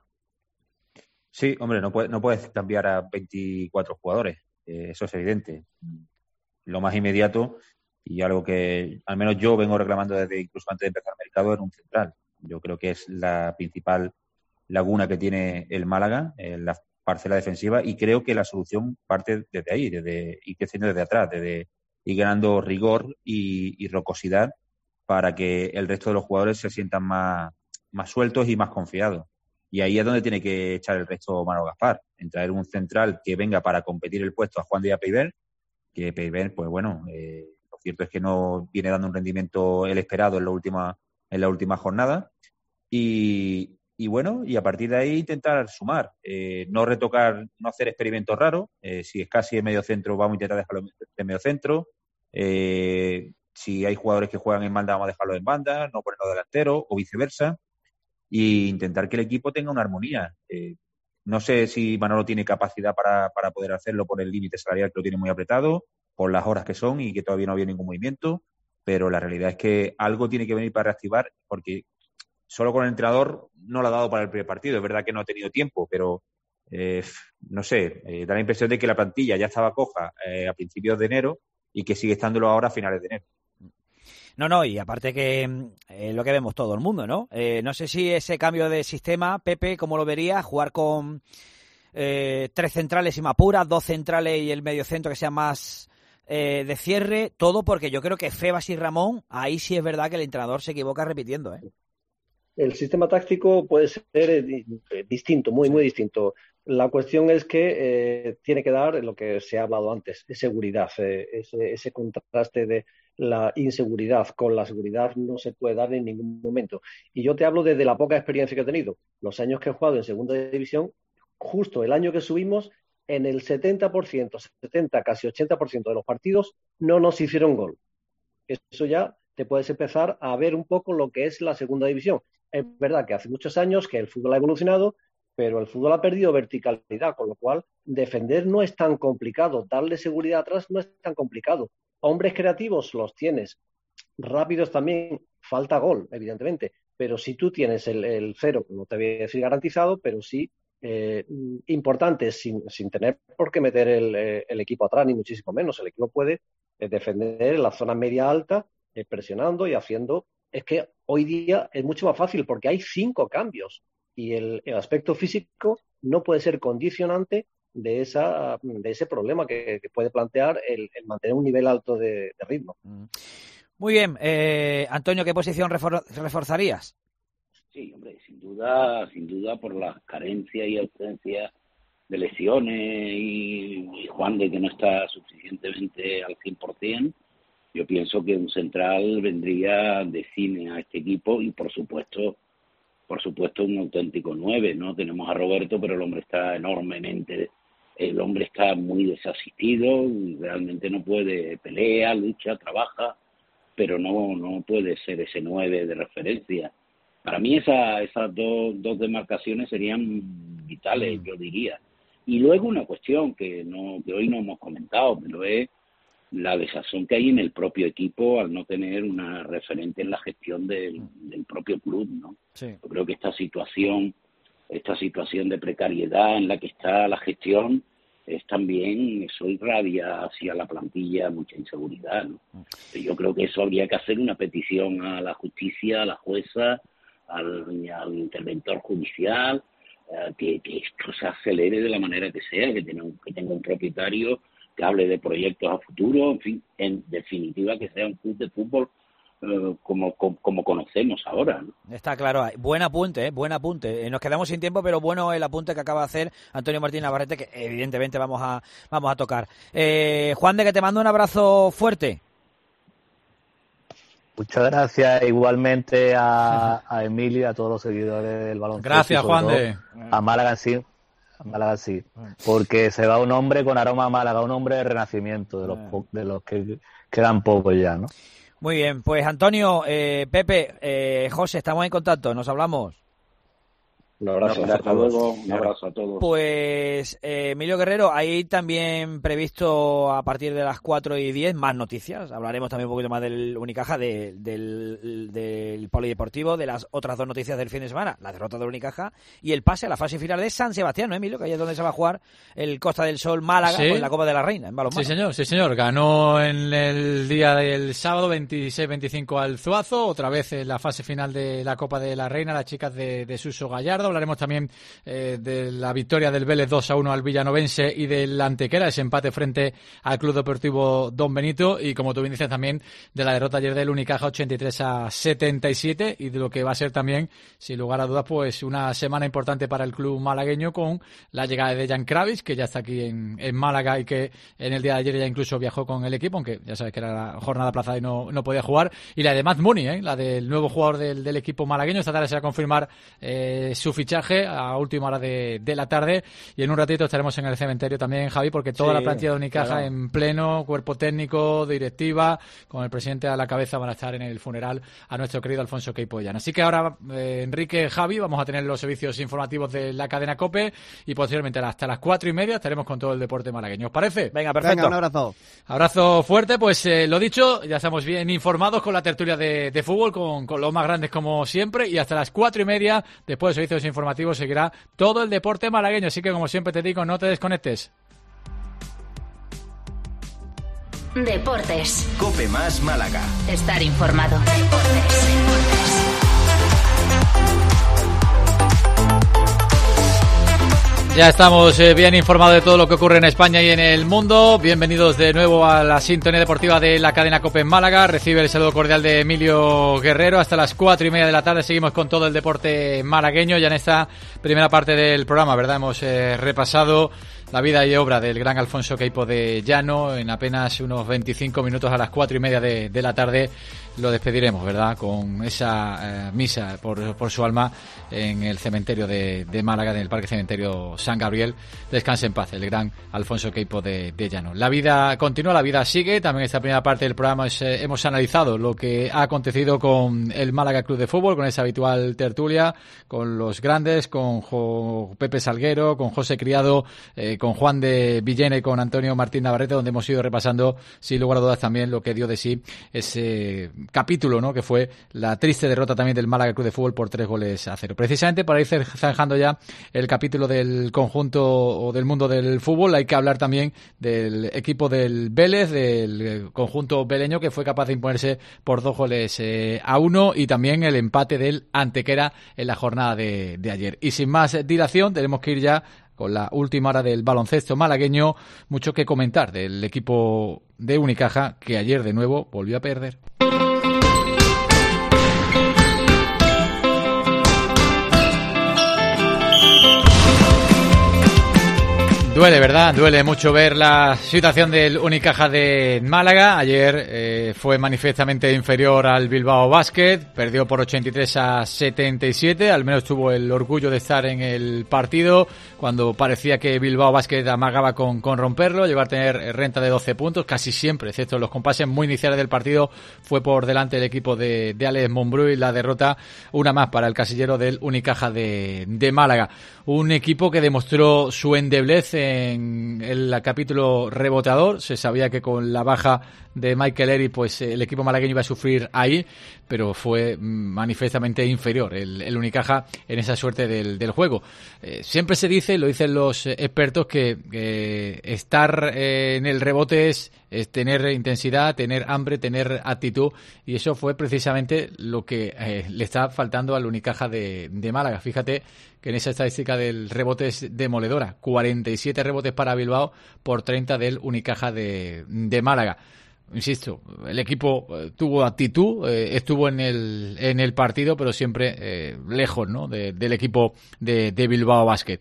Sí, hombre, no, puede, no puedes cambiar a veinticuatro jugadores, eh, eso es evidente. Lo más inmediato y algo que al menos yo vengo reclamando desde incluso antes de empezar el mercado, era un central. Yo creo que es la principal laguna que tiene el Málaga, eh, la parcela defensiva, y creo que la solución parte desde ahí, desde ir creciendo desde atrás, desde ir ganando rigor y, y rocosidad para que el resto de los jugadores se sientan más, más sueltos y más confiados. Y ahí es donde tiene que echar el resto Manolo Gaspar, en traer un central que venga para competir el puesto a Juan Díaz Peiber, que Peiber, pues bueno, eh, lo cierto es que no viene dando un rendimiento el esperado en la última, en la última jornada. Y, y bueno, y a partir de ahí intentar sumar, eh, no retocar, no hacer experimentos raros. Eh, si es casi en medio centro, vamos a intentar dejarlo en medio centro. Eh, si hay jugadores que juegan en banda, vamos a dejarlo en banda, no ponerlo delantero o viceversa. Y intentar que el equipo tenga una armonía. Eh, No sé si Manolo tiene capacidad para, para poder hacerlo por el límite salarial que lo tiene muy apretado, por las horas que son y que todavía no había ningún movimiento, pero la realidad es que algo tiene que venir para reactivar, porque solo con el entrenador no lo ha dado para el primer partido. Es verdad que no ha tenido tiempo, pero eh, no sé, eh, da la impresión de que la plantilla ya estaba coja eh, a principios de enero y que sigue estándolo ahora a finales de enero. No, no, y aparte que eh, lo que vemos todo el mundo, ¿no? Eh, no sé si ese cambio de sistema, Pepe, ¿cómo lo verías? Jugar con eh, tres centrales y más puras, dos centrales y el mediocentro que sea más eh, de cierre, todo porque yo creo que Febas y Ramón, ahí sí es verdad que el entrenador se equivoca repitiendo, ¿eh? El sistema táctico puede ser eh, distinto, muy, muy distinto. La cuestión es que eh, tiene que dar lo que se ha hablado antes, es seguridad, eh, ese, ese contraste de la inseguridad con la seguridad no se puede dar en ningún momento. Y yo te hablo desde la poca experiencia que he tenido. Los años que he jugado en segunda división, justo el año que subimos, en el setenta por ciento, setenta, casi ochenta por ciento de los partidos no nos hicieron gol. Eso ya te puedes empezar a ver un poco lo que es la segunda división. Es verdad que hace muchos años que el fútbol ha evolucionado, pero el fútbol ha perdido verticalidad, con lo cual defender no es tan complicado, darle seguridad atrás no es tan complicado. Hombres creativos los tienes, rápidos también, falta gol, evidentemente, pero si tú tienes el, el cero, no te voy a decir garantizado, pero sí eh, importante, sin, sin tener por qué meter el, el equipo atrás, ni muchísimo menos. El equipo puede eh, defender en la zona media-alta, eh, presionando y haciendo. Es que hoy día es mucho más fácil porque hay cinco cambios y el, el aspecto físico no puede ser condicionante de esa de ese problema que, que puede plantear el, el mantener un nivel alto de, de ritmo. Muy bien, eh, Antonio, ¿qué posición refor- reforzarías? Sí, hombre, sin duda, sin duda por las carencias y ausencias de lesiones y, y Juan de que no está suficientemente al cien por ciento. Yo pienso que un central vendría de cine a este equipo y por supuesto, por supuesto un auténtico nueve, ¿no? Tenemos a Roberto, pero el hombre está enormemente, el hombre está muy desasistido, realmente no puede, pelea, lucha, trabaja, pero no, no puede ser ese nueve de referencia. Para mí esa, esas dos, dos demarcaciones serían vitales, yo diría. Y luego una cuestión que no, que hoy no hemos comentado, pero es la desazón que hay en el propio equipo al no tener una referente en la gestión del, del propio club, ¿no? Sí. Yo creo que esta situación, esta situación de precariedad en la que está la gestión es también, eso irradia hacia la plantilla mucha inseguridad, ¿no? Yo creo que eso habría que hacer una petición a la justicia, a la jueza, al, al interventor judicial, eh, que, que esto se acelere de la manera que sea, que tenga un, que tenga un propietario que hable de proyectos a futuro, en fin, en definitiva que sea un club de fútbol eh, como, como, como conocemos ahora, ¿no? Está claro, buen apunte, ¿eh? buen apunte. Eh, nos quedamos sin tiempo, pero bueno el apunte que acaba de hacer Antonio Martín Navarrete, que evidentemente vamos a vamos a tocar. Eh, Juan de, que te mando un abrazo fuerte. Muchas gracias igualmente a, a Emilio y a todos los seguidores del baloncesto. Gracias, Juan de. A Málaga en sí. Málaga sí, porque se va un hombre con aroma a Málaga, un hombre de renacimiento, de los, po- de los que quedan pocos ya, ¿no? Muy bien, pues Antonio, eh, Pepe, eh, José, estamos en contacto, nos hablamos. Un abrazo, Un abrazo hasta luego, un abrazo a todos. Pues eh, Emilio Guerrero, hay también previsto a partir de las cuatro y diez más noticias. Hablaremos también un poquito más del Unicaja, de, del, del Polideportivo, de las otras dos noticias del fin de semana, la derrota del Unicaja y el pase a la fase final de San Sebastián, ¿no, Emilio? Que ahí es donde se va a jugar el Costa del Sol Málaga ¿Sí? con la Copa de la Reina en balonmano. Sí, señor, sí, señor. Ganó en el día del sábado veintiséis veinticinco al Zuazo, otra vez en la fase final de la Copa de la Reina, las chicas de, de Suso Gallardo. Hablaremos también eh, de la victoria del Vélez dos a uno al Villanovense y del Antequera, ese empate frente al Club Deportivo Don Benito, y como tú bien dices también de la derrota ayer del Unicaja ochenta y tres a setenta y siete, y de lo que va a ser también, sin lugar a dudas, pues una semana importante para el club malagueño con la llegada de Dejan Kravic, que ya está aquí en, en Málaga y que en el día de ayer ya incluso viajó con el equipo, aunque ya sabes que era la jornada aplazada y no, no podía jugar, y la de Matt Mooney, ¿eh? La del nuevo jugador del, del equipo malagueño. Esta tarde se va a confirmar eh, su fichaje a última hora de, de la tarde, y en un ratito estaremos en el cementerio también, Javi, porque toda Sí, la plantilla de Unicaja claro. en pleno, cuerpo técnico, directiva, con el presidente a la cabeza, van a estar en el funeral a nuestro querido Alfonso Queipo de Llano. Así que ahora, eh, Enrique, Javi, vamos a tener los servicios informativos de la cadena COPE y posteriormente hasta las cuatro y media estaremos con todo el deporte malagueño. ¿Os parece? Venga, perfecto. Venga, un abrazo. Abrazo fuerte, pues eh, lo dicho, ya estamos bien informados con la tertulia de, de fútbol, con, con los más grandes como siempre, y hasta las cuatro y media, después de servicios informativos, seguirá todo el deporte malagueño, así que como siempre te digo, no te desconectes. Deportes. Cope Más Málaga. Estar informado. Deportes. Ya estamos eh, bien informados de todo lo que ocurre en España y en el mundo. Bienvenidos de nuevo a la sintonía deportiva de la cadena COPE en Málaga. Recibe el saludo cordial de Emilio Guerrero. Hasta las cuatro y media de la tarde seguimos con todo el deporte malagueño. Ya en esta primera parte del programa, ¿verdad? Hemos eh, repasado la vida y obra del gran Alfonso Queipo de Llano. En apenas unos veinticinco minutos, a las cuatro y media de, de la tarde, lo despediremos, ¿verdad? Con esa eh, misa por, por su alma en el cementerio de, de Málaga, en el Parque Cementerio San Gabriel. Descanse en paz el gran Alfonso Queipo de, de Llano. La vida continúa, la vida sigue. También esta primera parte del programa es, eh, hemos analizado lo que ha acontecido con el Málaga Club de Fútbol, con esa habitual tertulia, con los grandes, con Jo- Pepe Salguero, con José Criado, eh, con Juan de Villena y con Antonio Martín Navarrete, donde hemos ido repasando, sin lugar a dudas, también lo que dio de sí ese capítulo, ¿no? Que fue la triste derrota también del Málaga Club de Fútbol por tres goles a cero. Precisamente para ir zanjando ya el capítulo del conjunto o del mundo del fútbol, hay que hablar también del equipo del Vélez, del conjunto veleño, que fue capaz de imponerse por dos goles eh, a uno, y también el empate del Antequera en la jornada de, de ayer. Y sin más dilación, tenemos que ir ya con la última hora del baloncesto malagueño. Mucho que comentar del equipo de Unicaja, que ayer de nuevo volvió a perder. Duele, ¿verdad? Duele mucho ver la situación del Unicaja de Málaga. Ayer eh, fue manifiestamente inferior al Bilbao Basket, perdió por ochenta y tres a setenta y siete, al menos tuvo el orgullo de estar en el partido cuando parecía que Bilbao Basket amagaba con, con romperlo, llegó a tener renta de doce puntos, casi siempre, excepto en los compases muy iniciales del partido, fue por delante el equipo de, de Alex Monbrú, y la derrota una más para el casillero del Unicaja de, de Málaga. Un equipo que demostró su endeblez en el capítulo reboteador. Se sabía que con la baja de Michael Eric, pues el equipo malagueño iba a sufrir ahí, pero fue manifiestamente inferior el, el Unicaja en esa suerte del, del juego. Eh, siempre se dice, lo dicen los expertos, que, que estar eh, en el rebote es, es tener intensidad, tener hambre, tener actitud, y eso fue precisamente lo que eh, le está faltando al Unicaja de, de Málaga. Fíjate que en esa estadística del rebote es demoledora, cuarenta y siete rebotes para Bilbao por treinta del Unicaja de, de Málaga. Insisto, el equipo eh, tuvo actitud, eh, estuvo en el en el partido, pero siempre eh, lejos, ¿no?, de, del equipo de, de Bilbao Basket.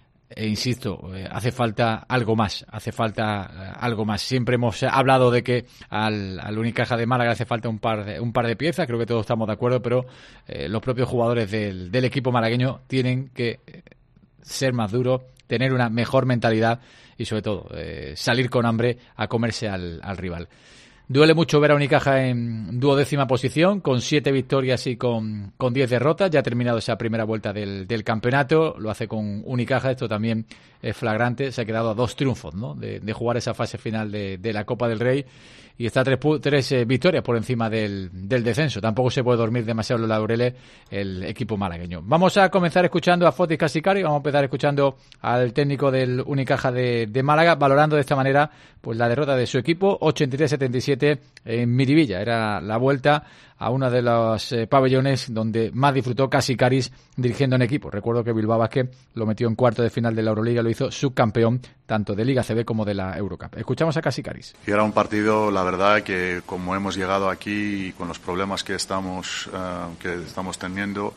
E insisto, eh, hace falta algo más, hace falta eh, algo más. Siempre hemos hablado de que al, al Unicaja de Málaga hace falta un par de, un par de piezas, creo que todos estamos de acuerdo, pero eh, los propios jugadores del, del equipo malagueño tienen que eh, ser más duros, tener una mejor mentalidad y sobre todo eh, salir con hambre a comerse al, al rival. Duele mucho ver a Unicaja en duodécima posición, con siete victorias y con, con diez derrotas. Ya ha terminado esa primera vuelta del, del campeonato, lo hace con Unicaja, esto también es flagrante. Se ha quedado a dos triunfos, ¿no?, de, de jugar esa fase final de, de la Copa del Rey, y está a tres, tres eh, victorias por encima del, del descenso. Tampoco se puede dormir demasiado los laureles el equipo malagueño. Vamos a comenzar escuchando a Fotis Casicari, vamos a empezar escuchando al técnico del Unicaja de, de Málaga, valorando de esta manera pues la derrota de su equipo, ochenta y tres a setenta y siete en Miribilla. Era la vuelta a uno de los eh, pabellones donde más disfrutó Casicari dirigiendo en equipo. Recuerdo que Bilbao Basket lo metió en cuarto de final de la Euroliga, lo hizo subcampeón tanto de Liga C B como de la Eurocup. Escuchamos a Casicari. Y era un partido, la verdad, que como hemos llegado aquí y con los problemas que estamos, uh, que estamos teniendo,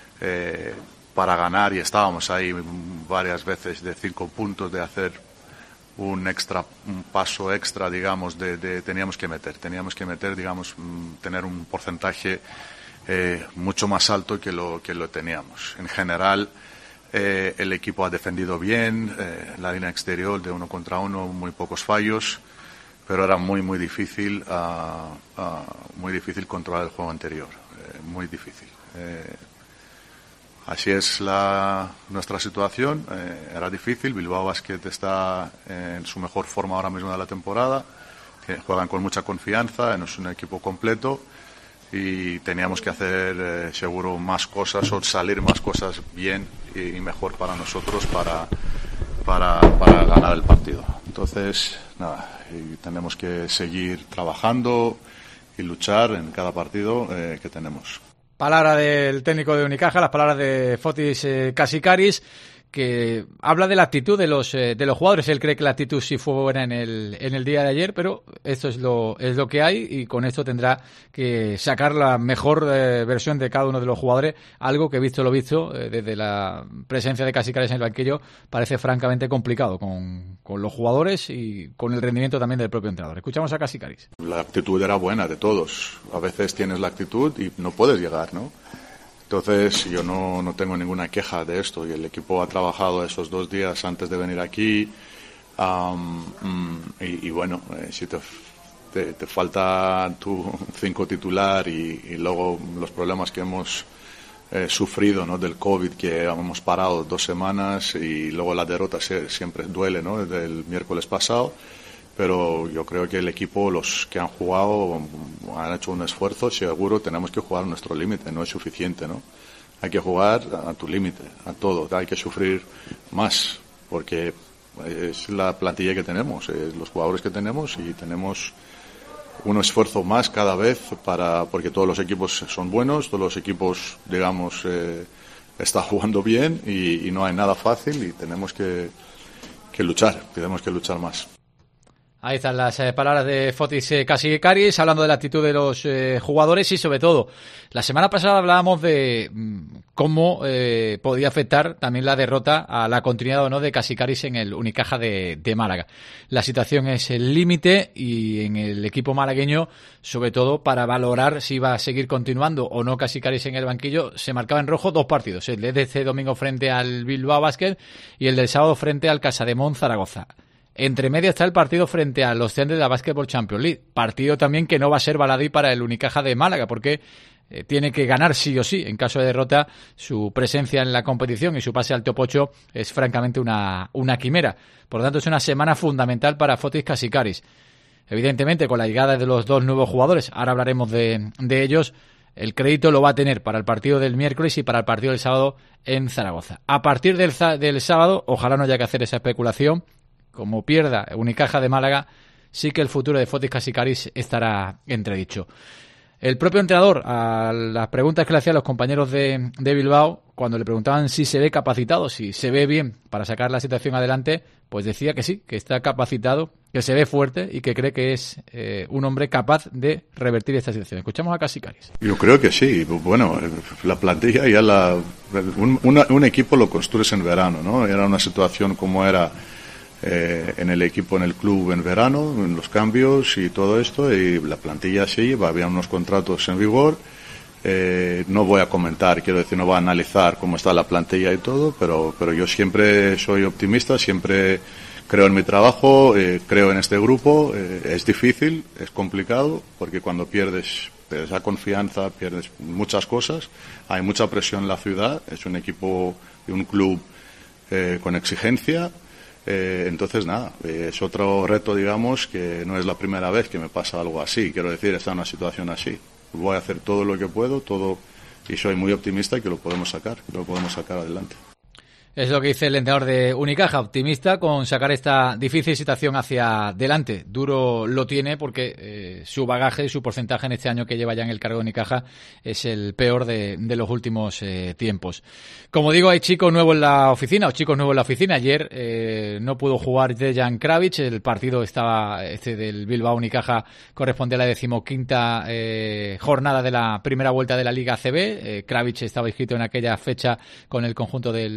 eh, para ganar, y estábamos ahí varias veces de cinco puntos, de hacer un extra, un paso extra, digamos, de, de teníamos que meter, teníamos que meter, digamos, tener un porcentaje eh, mucho más alto que lo que lo teníamos. En general, eh, el equipo ha defendido bien, eh, la línea exterior de uno contra uno, muy pocos fallos, pero era muy, muy difícil, uh, uh, muy difícil controlar el juego anterior, eh, muy difícil. Eh, así es la, nuestra situación, eh, era difícil. Bilbao Basket está en su mejor forma ahora mismo de la temporada, que juegan con mucha confianza, es un equipo completo y teníamos que hacer eh, seguro más cosas o salir más cosas bien y, y mejor para nosotros para, para, para ganar el partido. Entonces, nada, y tenemos que seguir trabajando y luchar en cada partido eh, que tenemos. Palabra del técnico de Unicaja, las palabras de Fotis eh, Kasikaris, que habla de la actitud de los eh, de los jugadores. Él cree que la actitud sí fue buena en el en el día de ayer, pero esto es lo es lo que hay y con esto tendrá que sacar la mejor eh, versión de cada uno de los jugadores, algo que visto lo visto eh, desde la presencia de Kasikaris en el banquillo parece francamente complicado con, con los jugadores y con el rendimiento también del propio entrenador. Escuchamos a Kasikaris. La actitud era buena de todos. A veces tienes la actitud y no puedes llegar, ¿no? Entonces, yo no, no tengo ninguna queja de esto y el equipo ha trabajado esos dos días antes de venir aquí um, um, y, y bueno, eh, si te, te, te falta tu cinco titular y, y luego los problemas que hemos eh, sufrido, ¿no? Del COVID, que hemos parado dos semanas y luego la derrota se, siempre duele, ¿no? Desde el miércoles pasado. Pero yo creo que el equipo, los que han jugado, han hecho un esfuerzo. Seguro tenemos que jugar a nuestro límite, no es suficiente, ¿no? Hay que jugar a tu límite, a todo. Hay que sufrir más, porque es la plantilla que tenemos, es los jugadores que tenemos y tenemos un esfuerzo más cada vez para, porque todos los equipos son buenos, todos los equipos, digamos, eh, están jugando bien y, y no hay nada fácil y tenemos que, que luchar, tenemos que luchar más. Ahí están las eh, palabras de Fotis eh, Kasikaris, hablando de la actitud de los eh, jugadores y sobre todo, la semana pasada hablábamos de mm, cómo eh, podía afectar también la derrota a la continuidad o no de Kasikaris en el Unicaja de, de Málaga. La situación es el límite y en el equipo malagueño, sobre todo para valorar si iba a seguir continuando o no Kasikaris en el banquillo, se marcaba en rojo dos partidos, el de este domingo frente al Bilbao Basket y el del sábado frente al Casademont Zaragoza. Entre medio está el partido frente a los Thunder de la Basketball Champions League. Partido también que no va a ser baladí para el Unicaja de Málaga, porque eh, tiene que ganar sí o sí. En caso de derrota, su presencia en la competición y su pase al top ocho es francamente una, una quimera. Por lo tanto, es una semana fundamental para Fotis Kasikaris. Evidentemente, con la llegada de los dos nuevos jugadores, ahora hablaremos de, de ellos, el crédito lo va a tener para el partido del miércoles y para el partido del sábado en Zaragoza. A partir del, del sábado, ojalá no haya que hacer esa especulación. Como pierda Unicaja de Málaga, sí que el futuro de Fotis Kasikaris estará entredicho. El propio entrenador, a las preguntas que le hacían los compañeros de, de Bilbao, cuando le preguntaban si se ve capacitado, si se ve bien para sacar la situación adelante, pues decía que sí, que está capacitado, que se ve fuerte y que cree que es eh, un hombre capaz de revertir esta situación. Escuchamos a Kasikaris. Yo creo que sí. Bueno, la plantilla ya la... Un, una, un equipo lo construyes en verano, ¿no? Era una situación como era... Eh, en el equipo, en el club en verano, en los cambios y todo esto, y la plantilla sí, había unos contratos en vigor. Eh, no voy a comentar, quiero decir, no voy a analizar cómo está la plantilla y todo, pero, pero yo siempre soy optimista, siempre creo en mi trabajo, eh, creo en este grupo. Eh, es difícil, es complicado, porque cuando pierdes, pierdes la confianza, pierdes muchas cosas, hay mucha presión en la ciudad, es un equipo y un club eh, con exigencia. Eh, entonces, nada, eh, es otro reto, digamos, que no es la primera vez que me pasa algo así. Quiero decir, está en una situación así. Voy a hacer todo lo que puedo, todo, y soy muy optimista que lo podemos sacar, que lo podemos sacar adelante. Es lo que dice el entrenador de Unicaja, optimista con sacar esta difícil situación hacia adelante. Duro lo tiene porque eh, su bagaje y su porcentaje en este año que lleva ya en el cargo de Unicaja es el peor de, de los últimos eh, tiempos. Como digo, hay chicos nuevos en la oficina, o chicos nuevos en la oficina. Ayer eh, no pudo jugar Dejan Kravic, el partido estaba este del Bilbao Unicaja corresponde a la decimoquinta eh, jornada de la primera vuelta de la Liga A C B. Eh, Kravic estaba inscrito en aquella fecha con el conjunto del, del San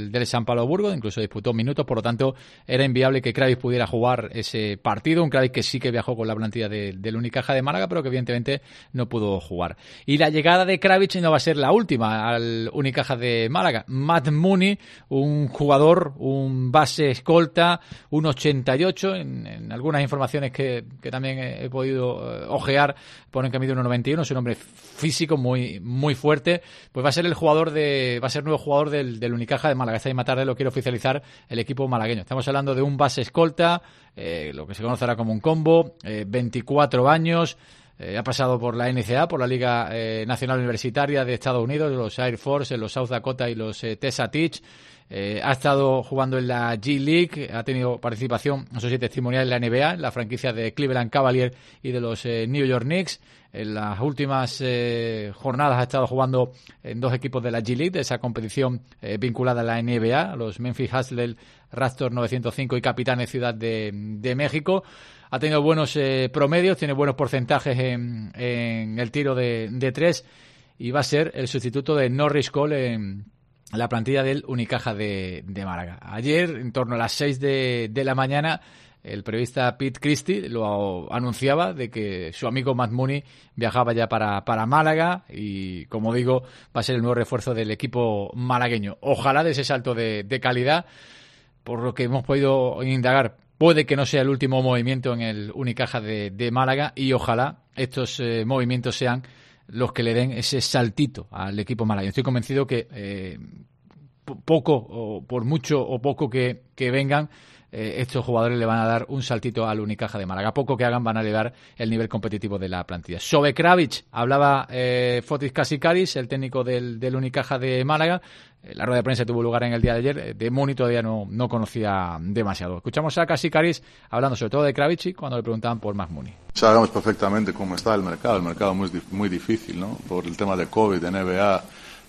Juan Pablo Burgos, incluso disputó minutos, por lo tanto era inviable que Kravic pudiera jugar ese partido, un Kravic que sí que viajó con la plantilla de, del Unicaja de Málaga, pero que evidentemente no pudo jugar. Y la llegada de Kravic no va a ser la última al Unicaja de Málaga. Matt Mooney, un jugador, un base escolta, un ochenta y ocho, en, en algunas informaciones que, que también he, he podido eh, ojear, ponen que mide uno noventa y uno, es un hombre físico muy muy fuerte, pues va a ser el jugador de va a ser nuevo jugador del, del Unicaja de Málaga. Esta misma tarde lo quiere oficializar el equipo malagueño. Estamos hablando de un base escolta, eh, lo que se conocerá como un combo, eh, veinticuatro años, eh, ha pasado por la N C A A, por la Liga eh, Nacional Universitaria de Estados Unidos, los Air Force, los South Dakota y los eh, Tessa Teach. Eh, ha estado jugando en la G League, ha tenido participación, eso sí, testimonial en la N B A, en la franquicia de Cleveland Cavaliers y de los eh, New York Knicks. En las últimas eh, jornadas ha estado jugando en dos equipos de la G League, de esa competición eh, vinculada a la N B A, los Memphis Hustlers, Raptors novecientos cinco y Capitanes Ciudad de, de México. Ha tenido buenos eh, promedios, tiene buenos porcentajes en, en el tiro de, de tres y va a ser el sustituto de Norris Cole en la plantilla del Unicaja de, de Málaga. Ayer, en torno a las seis de, de la mañana, el periodista Pete Christie lo anunciaba de que su amigo Matt Mooney viajaba ya para, para Málaga y, como digo, va a ser el nuevo refuerzo del equipo malagueño. Ojalá de ese salto de, de calidad, por lo que hemos podido indagar, puede que no sea el último movimiento en el Unicaja de, de Málaga y ojalá estos eh, movimientos sean los que le den ese saltito al equipo malagueño. Estoy convencido que eh, poco, o por mucho o poco que, que vengan, eh, estos jugadores le van a dar un saltito al Unicaja de Málaga. Poco que hagan van a elevar el nivel competitivo de la plantilla. Sobre Kravic hablaba eh, Fotis Kasikaris, el técnico del, del Unicaja de Málaga. La rueda de prensa tuvo lugar en el día de ayer. De Mooney todavía no, no conocía demasiado. Escuchamos a Kasikaris hablando sobre todo de Kravic cuando le preguntaban por Matt Mooney. Sabemos perfectamente cómo está el mercado. El mercado es muy, muy difícil, ¿no? Por el tema de COVID, de N B A,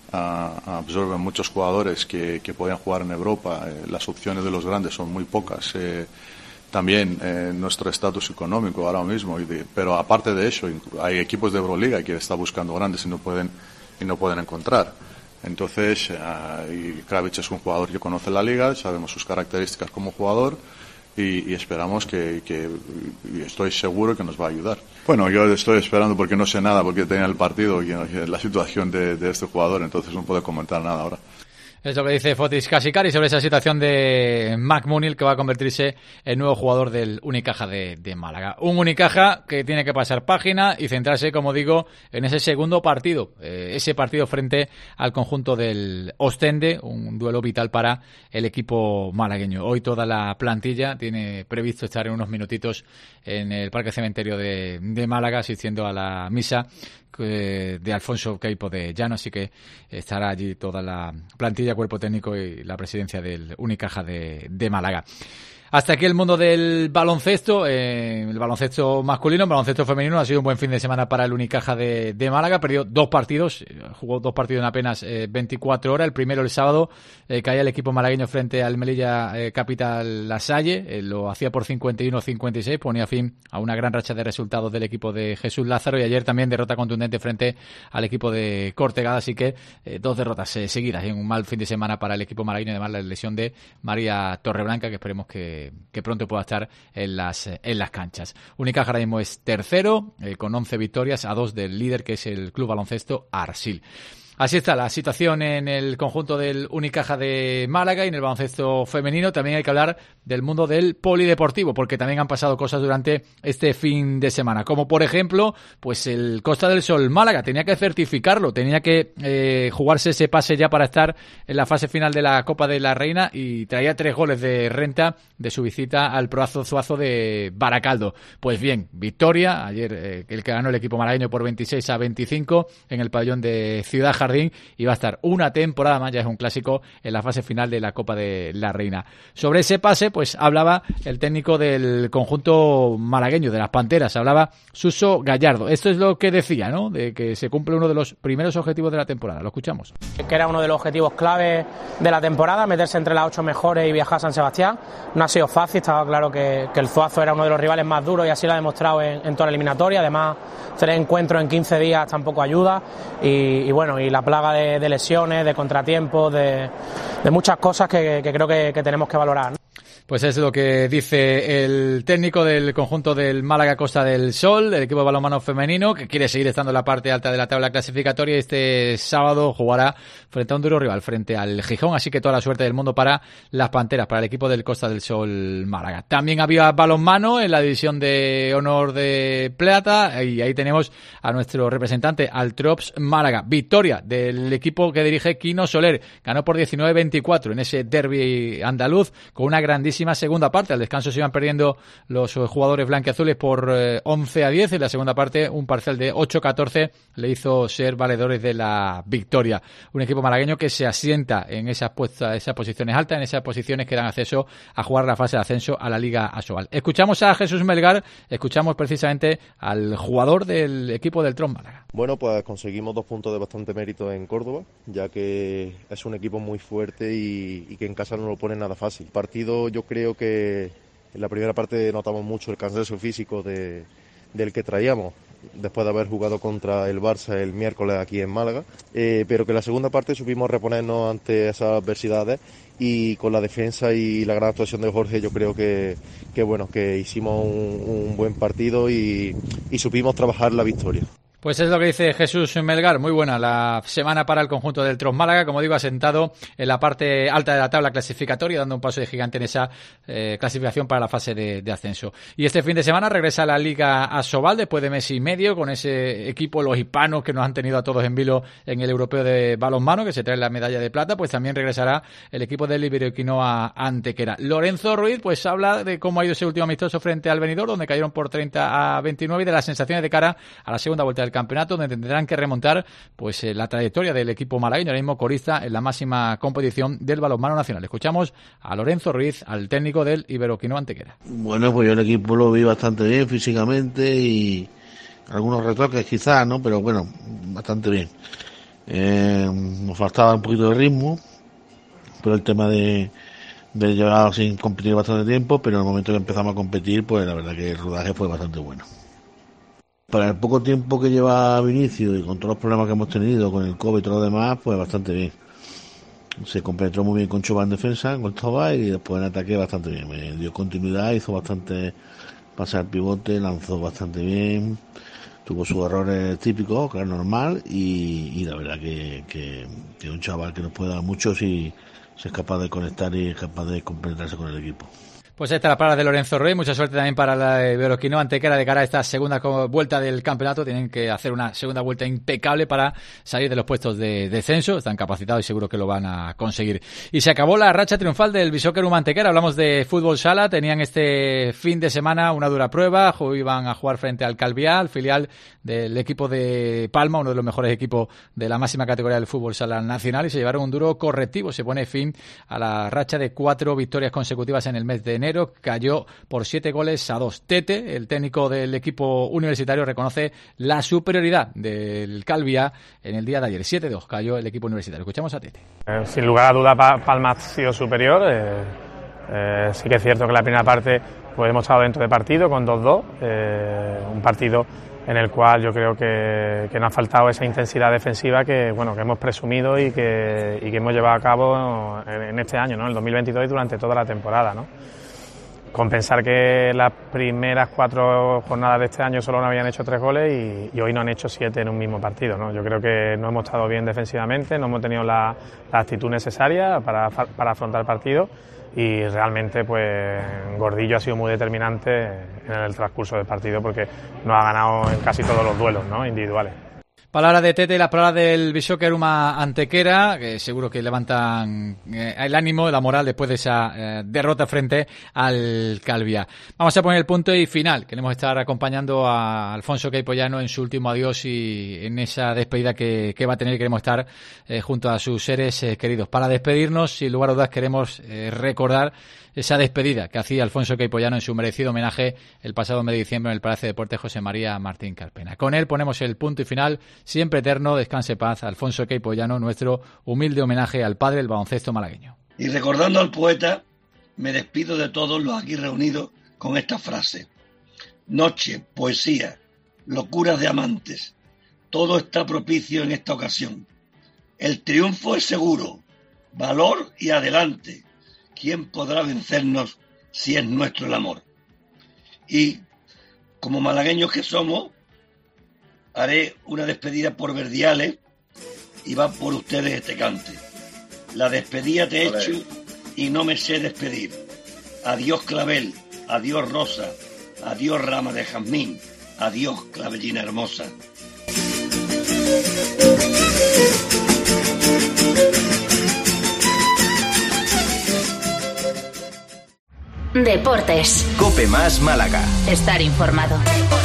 uh, absorben muchos jugadores que, que podían jugar en Europa. Eh, las opciones de los grandes son muy pocas. Eh, también eh, nuestro estatus económico ahora mismo. Y de, pero aparte de eso, hay equipos de Euroliga que están buscando grandes y no pueden, y no pueden encontrar. Entonces, uh, y Kravic es un jugador que conoce la liga, sabemos sus características como jugador y, y esperamos que, que, y estoy seguro que nos va a ayudar. Bueno, yo estoy esperando porque no sé nada, porque tenía el partido y la situación de, de este jugador, entonces no puedo comentar nada ahora. Es lo que dice Fotis Kasikaris sobre esa situación de Matt Mooney, que va a convertirse en nuevo jugador del Unicaja de, de Málaga. Un Unicaja que tiene que pasar página y centrarse, como digo, en ese segundo partido. Eh, ese partido frente al conjunto del Ostende, un duelo vital para el equipo malagueño. Hoy toda la plantilla tiene previsto estar en unos minutitos en el Parque Cementerio de, de Málaga, asistiendo a la misa de Alfonso Queipo de Llano, así que estará allí toda la plantilla, cuerpo técnico y la presidencia del Unicaja de, de Málaga. Hasta aquí el mundo del baloncesto, eh, el baloncesto masculino, el baloncesto femenino. Ha sido un buen fin de semana para el Unicaja de, de Málaga. Perdió dos partidos, jugó dos partidos en apenas eh, veinticuatro horas. El primero, el sábado, eh, caía el equipo malagueño frente al Melilla eh, Capital Lasalle. Eh, lo hacía por cincuenta y uno a cincuenta y seis, ponía fin a una gran racha de resultados del equipo de Jesús Lázaro. Y ayer también derrota contundente frente al equipo de Cortegada. Así que eh, dos derrotas eh, seguidas y un mal fin de semana para el equipo malagueño. Además, la lesión de María Torreblanca, que esperemos que que pronto pueda estar en las en las canchas. Unicaja ahora mismo es tercero, eh, con once victorias a dos del líder, que es el Club Baloncesto Arsil. Así está la situación en el conjunto del Unicaja de Málaga y en el baloncesto femenino. También hay que hablar del mundo del polideportivo, porque también han pasado cosas durante este fin de semana. Como por ejemplo, pues el Costa del Sol Málaga tenía que certificarlo, tenía que eh, jugarse ese pase ya para estar en la fase final de la Copa de la Reina y traía tres goles de renta de su visita al Proazo Zuazo de Baracaldo. Pues bien, victoria ayer, eh, el que ganó el equipo malagueño por veintiséis a veinticinco en el pabellón de Ciudad Jardín. Y va a estar una temporada más, ya es un clásico, en la fase final de la Copa de la Reina. Sobre ese pase, pues hablaba el técnico del conjunto malagueño, de las Panteras, hablaba Suso Gallardo. Esto es lo que decía, ¿no? De que se cumple uno de los primeros objetivos de la temporada. Lo escuchamos. Que era uno de los objetivos clave de la temporada, meterse entre las ocho mejores y viajar a San Sebastián. No ha sido fácil, estaba claro que, que el Zuazo era uno de los rivales más duros y así lo ha demostrado en, en toda la eliminatoria. Además, tres encuentros en quince días tampoco ayuda y, y bueno, y la la plaga de, de lesiones, de contratiempos, de, de muchas cosas que, que creo que, que tenemos que valorar, ¿no? Pues es lo que dice el técnico del conjunto del Málaga Costa del Sol, del equipo de balonmano femenino, que quiere seguir estando en la parte alta de la tabla clasificatoria. Este sábado jugará frente a un duro rival, frente al Gijón, así que toda la suerte del mundo para las Panteras, para el equipo del Costa del Sol Málaga. También había balonmano en la división de honor de plata, y ahí tenemos a nuestro representante, al Trops Málaga. Victoria del equipo que dirige Quino Soler, ganó por diecinueve veinticuatro en ese derbi andaluz, con una grandísima segunda parte. Al descanso se iban perdiendo los jugadores blanquiazules por eh, once a diez. En la segunda parte, un parcial de ocho a catorce le hizo ser valedores de la victoria. Un equipo malagueño que se asienta en esas, puestas, esas posiciones altas, en esas posiciones que dan acceso a jugar la fase de ascenso a la Liga Asobal. Escuchamos a Jesús Melgar, escuchamos precisamente al jugador del equipo del Tron Málaga. Bueno, pues conseguimos dos puntos de bastante mérito en Córdoba, ya que es un equipo muy fuerte y, y que en casa no lo pone nada fácil. Partido, yo creo que en la primera parte notamos mucho el cansancio físico de, del que traíamos, después de haber jugado contra el Barça el miércoles aquí en Málaga, eh, pero que en la segunda parte supimos reponernos ante esas adversidades, y con la defensa y la gran actuación de Jorge yo creo que, que bueno, que hicimos un, un buen partido y, y supimos trabajar la victoria. Pues es lo que dice Jesús Melgar. Muy buena la semana para el conjunto del Tron Málaga, como digo, asentado en la parte alta de la tabla clasificatoria, dando un paso de gigante en esa eh, clasificación para la fase de, de ascenso. Y este fin de semana regresa a la Liga Asobal después de mes y medio, con ese equipo, los hispanos, que nos han tenido a todos en vilo en el europeo de balonmano, que se trae la medalla de plata. Pues también regresará el equipo del Iberoquinoa Antequera. Lorenzo Ruiz pues habla de cómo ha ido ese último amistoso frente al Benidorm, donde cayeron por treinta a veintinueve, y de las sensaciones de cara a la segunda vuelta del campeonato, donde tendrán que remontar pues eh, la trayectoria del equipo malagueño, ahora mismo corista en la máxima competición del balonmano nacional. Escuchamos a Lorenzo Ruiz, al técnico del Iberoquinoa Antequera. Bueno, pues yo el equipo lo vi bastante bien físicamente, y algunos retoques quizás, ¿no? Pero bueno, bastante bien. Eh, nos faltaba un poquito de ritmo, pero el tema de de llevar sin competir bastante tiempo, pero en el momento que empezamos a competir, pues la verdad que el rodaje fue bastante bueno. Para el poco tiempo que lleva Vinicius y con todos los problemas que hemos tenido con el COVID y todo lo demás, pues bastante bien. Se compenetró muy bien con Choba en defensa, con Toba, y después en ataque bastante bien. Me dio continuidad, hizo bastante pasar pivote, lanzó bastante bien, tuvo sus errores típicos, que es normal, y, y la verdad que, que, que es un chaval que nos puede dar mucho si, si es capaz de conectar y es capaz de compenetrarse con el equipo. Pues esta es la palabra de Lorenzo Ruiz. Mucha suerte también para la Iberoquinoa Antequera de cara a esta segunda vuelta del campeonato. Tienen que hacer una segunda vuelta impecable para salir de los puestos de descenso. Están capacitados y seguro que lo van a conseguir. Y se acabó la racha triunfal del Bisóquerum Antequera. Hablamos de fútbol sala. Tenían este fin de semana una dura prueba. Iban a jugar frente al Calviá, el filial del equipo de Palma, uno de los mejores equipos de la máxima categoría del fútbol sala nacional, y se llevaron un duro correctivo. Se pone fin a la racha de cuatro victorias consecutivas en el mes de enero. Cayó por siete goles a dos. Tete, el técnico del equipo universitario, reconoce la superioridad del Calviá en el día de ayer. siete dos cayó el equipo universitario. Escuchamos a Tete. Eh, sin lugar a duda, Palma ha sido superior. Eh, eh, sí que es cierto que la primera parte pues hemos estado dentro de partido con dos dos. Eh, un partido en el cual yo creo que, que nos ha faltado esa intensidad defensiva que bueno que hemos presumido y que, y que hemos llevado a cabo en, en este año, ¿no? En el dos mil veintidós y durante toda la temporada, ¿no? Compensar que las primeras cuatro jornadas de este año solo no habían hecho tres goles y, y hoy no han hecho siete en un mismo partido, ¿no? Yo creo que no hemos estado bien defensivamente, no hemos tenido la, la actitud necesaria para, para afrontar el partido, y realmente pues Gordillo ha sido muy determinante en el transcurso del partido porque nos ha ganado en casi todos los duelos, ¿no? Individuales. Palabras de Tete y las palabras del Bisóquerum Antequera, que seguro que levantan eh, el ánimo, la moral después de esa eh, derrota frente al Calviá. Vamos a poner el punto y final. Queremos estar acompañando a Alfonso Queipollano en su último adiós y en esa despedida que, que va a tener. Queremos estar eh, junto a sus seres eh, queridos. Para despedirnos, sin lugar a dudas, queremos eh, recordar esa despedida que hacía Alfonso Queipollano en su merecido homenaje el pasado mes de diciembre en el Palacio de Deportes José María Martín Carpena. Con él ponemos el punto y final. Siempre eterno, descanse paz, Alfonso Queipollano, nuestro humilde homenaje al padre del baloncesto malagueño. Y recordando al poeta, me despido de todos los aquí reunidos con esta frase: noche, poesía, locuras de amantes, todo está propicio en esta ocasión. El triunfo es seguro. Valor y adelante. ¿Quién podrá vencernos si es nuestro el amor? Y, como malagueños que somos, haré una despedida por Verdiales y va por ustedes este cante. La despedida te he hecho y no me sé despedir. Adiós clavel, adiós rosa, adiós rama de jazmín, adiós clavellina hermosa. Deportes. Cope Más Málaga. Estar informado.